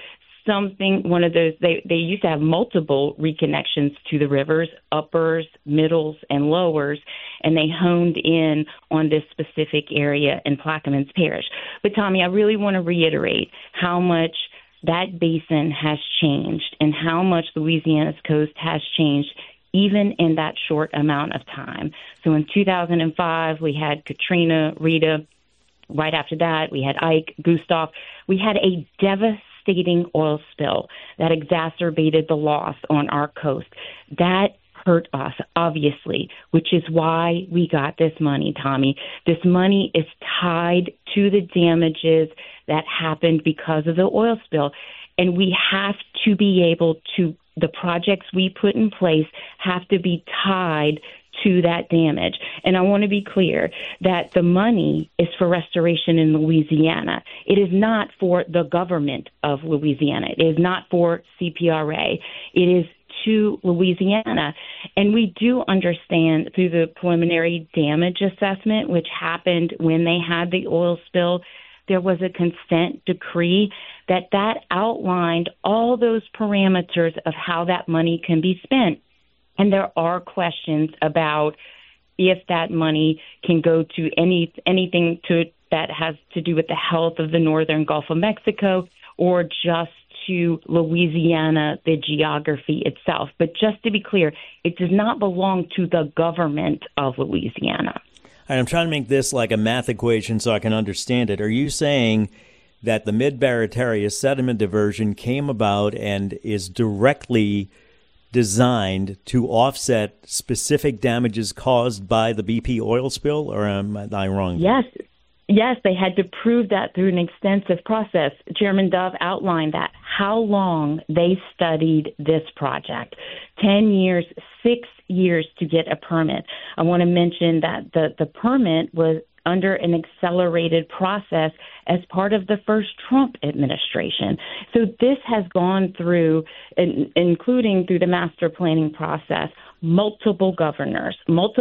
one of those, they used to have multiple reconnections to the rivers, uppers, middles, and lowers, and they honed in on this specific area in Plaquemines Parish. But, Tommy, I really want to reiterate how much that basin has changed and how much Louisiana's coast has changed even in that short amount of time. So in 2005, we had Katrina, Rita. Right after that, we had Ike, Gustav. We had a devastating oil spill that exacerbated the loss on our coast. That hurt us, obviously, which is why we got this money, Tommy. This money is tied to the damages that happened because of the oil spill. And we have to be able to, the projects we put in place have to be tied to that damage. And I want to be clear that the money is for restoration in Louisiana. It is not for the government of Louisiana. It is not for CPRA. It is to Louisiana. And we do understand through the preliminary damage assessment, which happened when they had the oil spill, there was a consent decree that outlined all those parameters of how that money can be spent. And there are questions about if that money can go to anything that has to do with the health of the northern Gulf of Mexico or just to Louisiana, the geography itself. But just to be clear, it does not belong to the government of Louisiana. And I'm trying to make this like a math equation so I can understand it. Are you saying that the Mid-Barataria sediment diversion came about and is directly designed to offset specific damages caused by the BP oil spill, or am I wrong? Yes, they had to prove that through an extensive process. Chairman Dove outlined that, how long they studied this project. 10 years, 6 years to get a permit. I want to mention that the permit was under an accelerated process as part of the first Trump administration. So this has gone through, including through the master planning process, multiple governors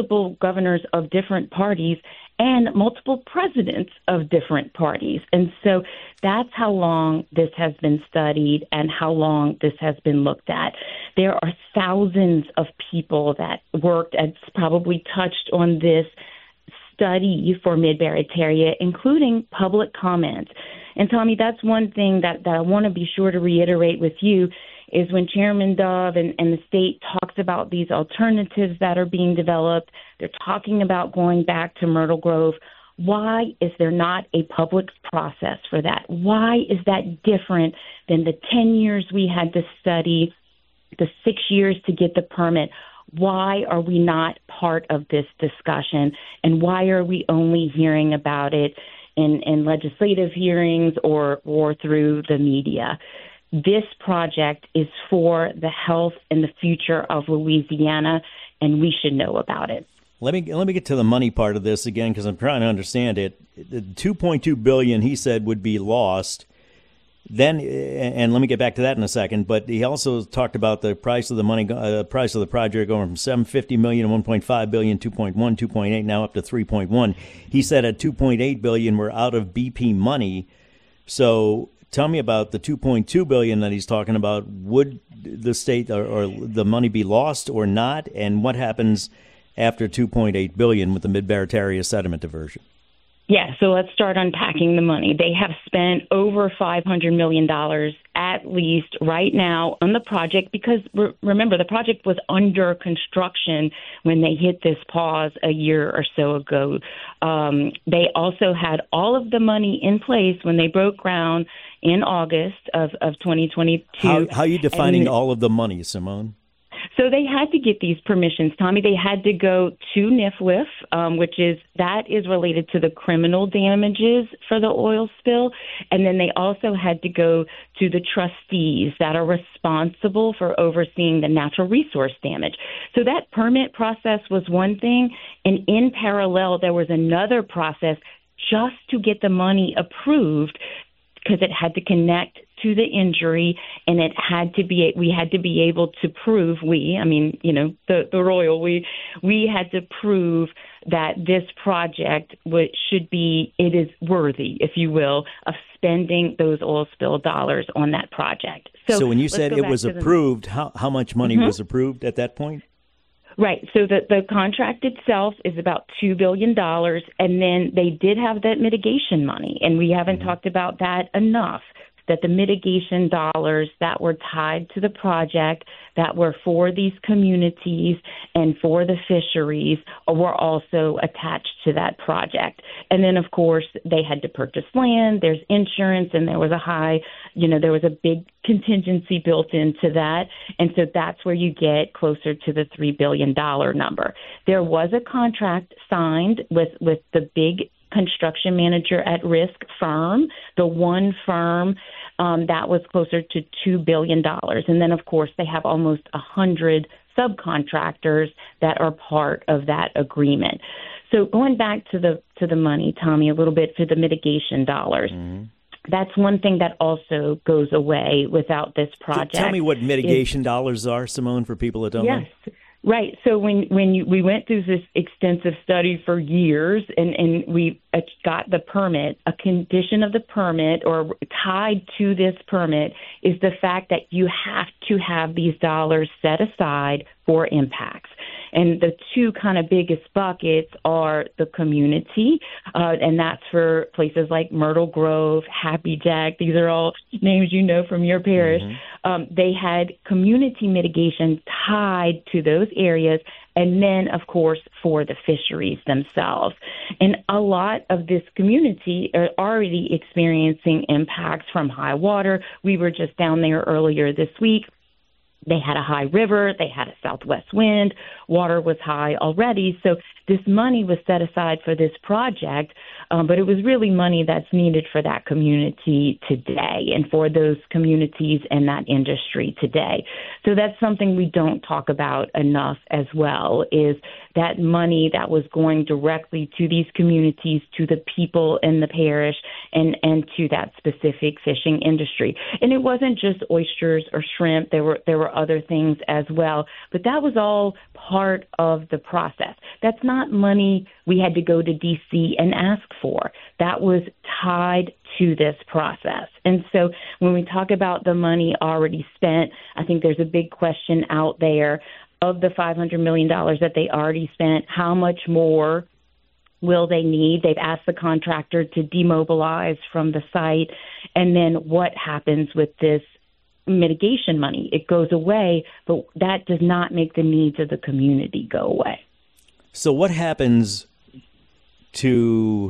of different parties and multiple presidents of different parties. And so that's how long this has been studied and how long this has been looked at. There are thousands of people that worked and probably touched on this study for Mid-Barataria, including public comments. And Tommy, that's one thing that I want to be sure to reiterate with you is when Chairman Dove and the state talks about these alternatives that are being developed, they're talking about going back to Myrtle Grove. Why is there not a public process for that? Why is that different than the 10 years we had to study, the 6 years to get the permit? Why are we not part of this discussion? And why are we only hearing about it in legislative hearings or through the media? This project is for the health and the future of Louisiana, and we should know about it. Let me get to the money part of this again, because I'm trying to understand it. The $2.2 billion, he said, would be lost. Then, and let me get back to that in a second, but he also talked about the price of the money, price of the project going from $750 million to $1.5 billion, 2.1, 2.8, now up to 3.1. He said at $2.8 billion, we're out of BP money. So tell me about the $2.2 billion that he's talking about. Would the state or the money be lost or not? And what happens after $2.8 billion with the Mid-Barataria sediment diversion? Yeah, so let's start unpacking the money. They have spent over $500 million at least right now on the project because, remember, the project was under construction when they hit this pause a year or so ago. They also had all of the money in place when they broke ground in August of 2022. How are you defining all of the money, Simone? So they had to get these permissions, Tommy. They had to go to NIFLF, which is related to the criminal damages for the oil spill. And then they also had to go to the trustees that are responsible for overseeing the natural resource damage. So that permit process was one thing. And in parallel, there was another process just to get the money approved because it had to connect to the injury, and we had to be able to prove, the royal, we had to prove that this project it is worthy, if you will, of spending those oil spill dollars on that project. So when you said it was approved, how much money was approved at that point? Right. So the contract itself is about $2 billion, and then they did have that mitigation money, and we haven't talked about that enough, that the mitigation dollars that were tied to the project that were for these communities and for the fisheries were also attached to that project. And then, of course, they had to purchase land, there's insurance, and there was a big contingency built into that. And so that's where you get closer to the $3 billion number. There was a contract signed with the big construction manager at risk firm, the one firm that was closer to $2 billion. And then, of course, they have almost 100 subcontractors that are part of that agreement. So going back to the money, Tommy, a little bit for the mitigation dollars. That's one thing that also goes away without this project. Tell me what mitigation dollars are, Simone, for people that don't know. Yes. Right. So we went through this extensive study for years, and we got the permit, a condition of the permit or tied to this permit is the fact that you have to have these dollars set aside for impacts. And the two kind of biggest buckets are the community, and that's for places like Myrtle Grove, Happy Jack. These are all names you know from your parish. They had community mitigation tied to those areas, and then, of course, for the fisheries themselves. And a lot of this community are already experiencing impacts from high water. We were just down there earlier this week. They had a high river, they had a southwest wind, water was high already. So this money was set aside for this project, but it was really money that's needed for that community today and for those communities and that industry today. So that's something we don't talk about enough as well, is that money that was going directly to these communities, to the people in the parish, and to that specific fishing industry. And it wasn't just oysters or shrimp. There were other things as well. But that was all part of the process. That's not money we had to go to D.C. and ask for. That was tied to this process. And so when we talk about the money already spent, I think there's a big question out there of the $500 million that they already spent, how much more will they need? They've asked the contractor to demobilize from the site. And then what happens with this mitigation money? It goes away, but that does not make the needs of the community go away. So what happens to,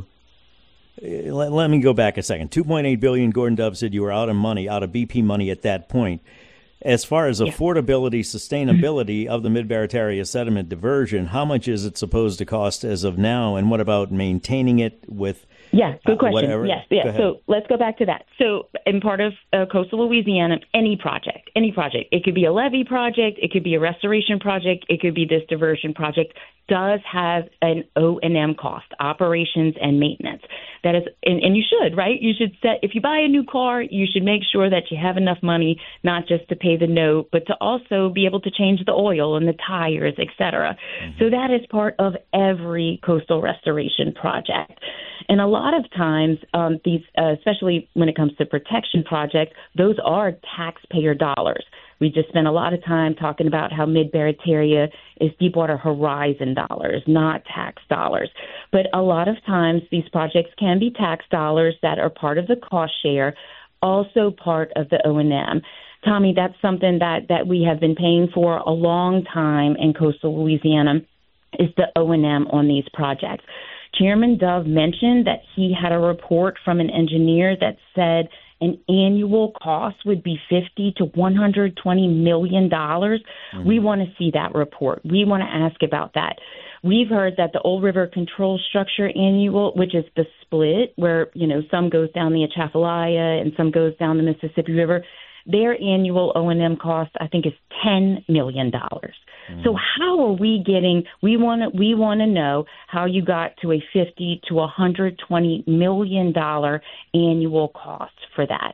let me go back a second. $2.8 billion, Gordon Dove said you were out of BP money at that point. As far as affordability, sustainability of the Mid-Barataria sediment diversion, how much is it supposed to cost as of now? And what about maintaining it with good question. Whatever? Yes. So let's go back to that. So in part of coastal Louisiana, any project, it could be a levee project, it could be a restoration project, it could be this diversion project, does have an O&M cost, operations and maintenance. That is, and you should, right? You should set, if you buy a new car, you should make sure that you have enough money, not just to pay the note, but to also be able to change the oil and the tires, et cetera. So that is part of every coastal restoration project. And a lot of times, these, especially when it comes to protection projects, those are taxpayer dollars. We just spent a lot of time talking about how Mid-Barataria is Deepwater Horizon dollars, not tax dollars. But a lot of times these projects can be tax dollars that are part of the cost share, also part of the O&M. Tommy, that's something that we have been paying for a long time in coastal Louisiana, is the O&M on these projects. Chairman Dove mentioned that he had a report from an engineer that said an annual cost would be $50 to $120 million. We want to see that report. We want to ask about that. We've heard that the Old River Control Structure Annual, which is the split where, some goes down the Atchafalaya and some goes down the Mississippi River, their annual O&M cost, I think, is $10 million. So how are we getting, we want to know how you got to a $50 to $120 million annual cost for that.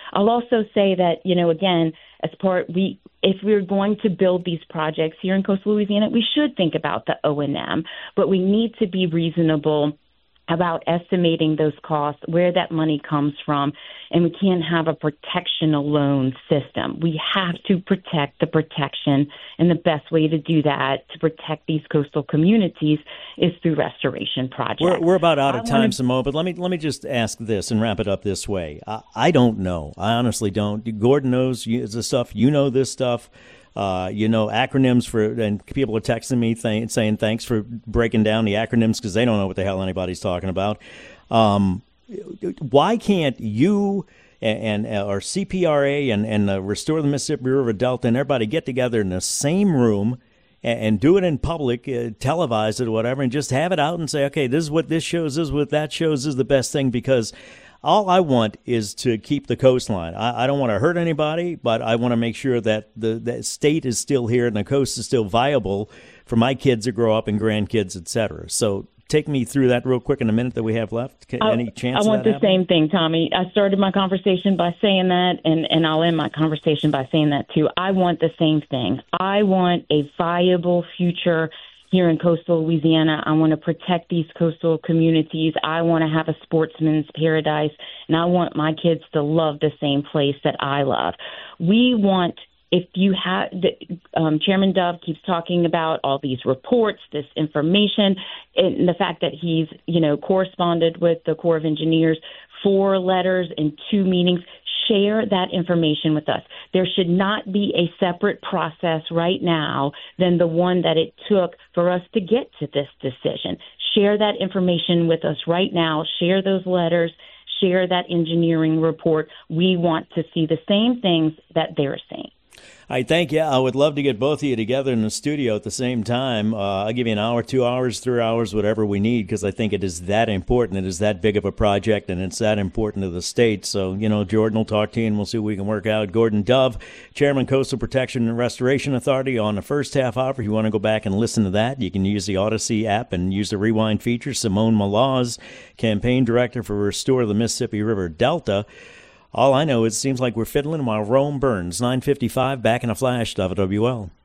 I'll also say that, again, if we're going to build these projects here in coastal Louisiana, we should think about the O&M, but we need to be reasonable about estimating those costs, where that money comes from, and we can't have a protection alone system. We have to protect the protection, and the best way to do that, to protect these coastal communities, is through restoration projects. We're about out of time, Simone, but let me just ask this and wrap it up this way. I don't know. I honestly don't. Gordon knows the stuff. You know this stuff. Acronyms and people are texting me saying thanks for breaking down the acronyms because they don't know what the hell anybody's talking about. Why can't you or CPRA and Restore the Mississippi River Delta and everybody get together in the same room and do it in public, televise it or whatever, and just have it out and say, okay, this is what this shows, this is what that shows, this is the best thing, because all I want is to keep the coastline. I don't want to hurt anybody, but I want to make sure that the state is still here and the coast is still viable for my kids to grow up and grandkids, et cetera. So take me through that real quick in a minute that we have left. Any chance I want of that the happening? same thing, Tommy. I started my conversation by saying that, and I'll end my conversation by saying that, too. I want the same thing. I want a viable future here in coastal Louisiana. I want to protect these coastal communities. I want to have a sportsman's paradise, and I want my kids to love the same place that I love. We want, if you have, Chairman Dove keeps talking about all these reports, this information, and the fact that he's, corresponded with the Corps of Engineers, 4 letters and 2 meetings. Share that information with us. There should not be a separate process right now than the one that it took for us to get to this decision. Share that information with us right now. Share those letters. Share that engineering report. We want to see the same things that they're seeing. I thank you. I would love to get both of you together in the studio at the same time. I'll give you an hour, 2 hours, 3 hours, whatever we need, because I think it is that important. It is that big of a project, and it's that important to the state. So, Jordan will talk to you, and we'll see what we can work out. Gordon Dove, Chairman, Coastal Protection and Restoration Authority, on the first half hour. If you want to go back and listen to that, you can use the Odyssey app and use the rewind feature. Simone Maloz, Campaign Director for Restore the Mississippi River Delta. All I know is it seems like we're fiddling while Rome burns. 9:55, back in a flash, WWL.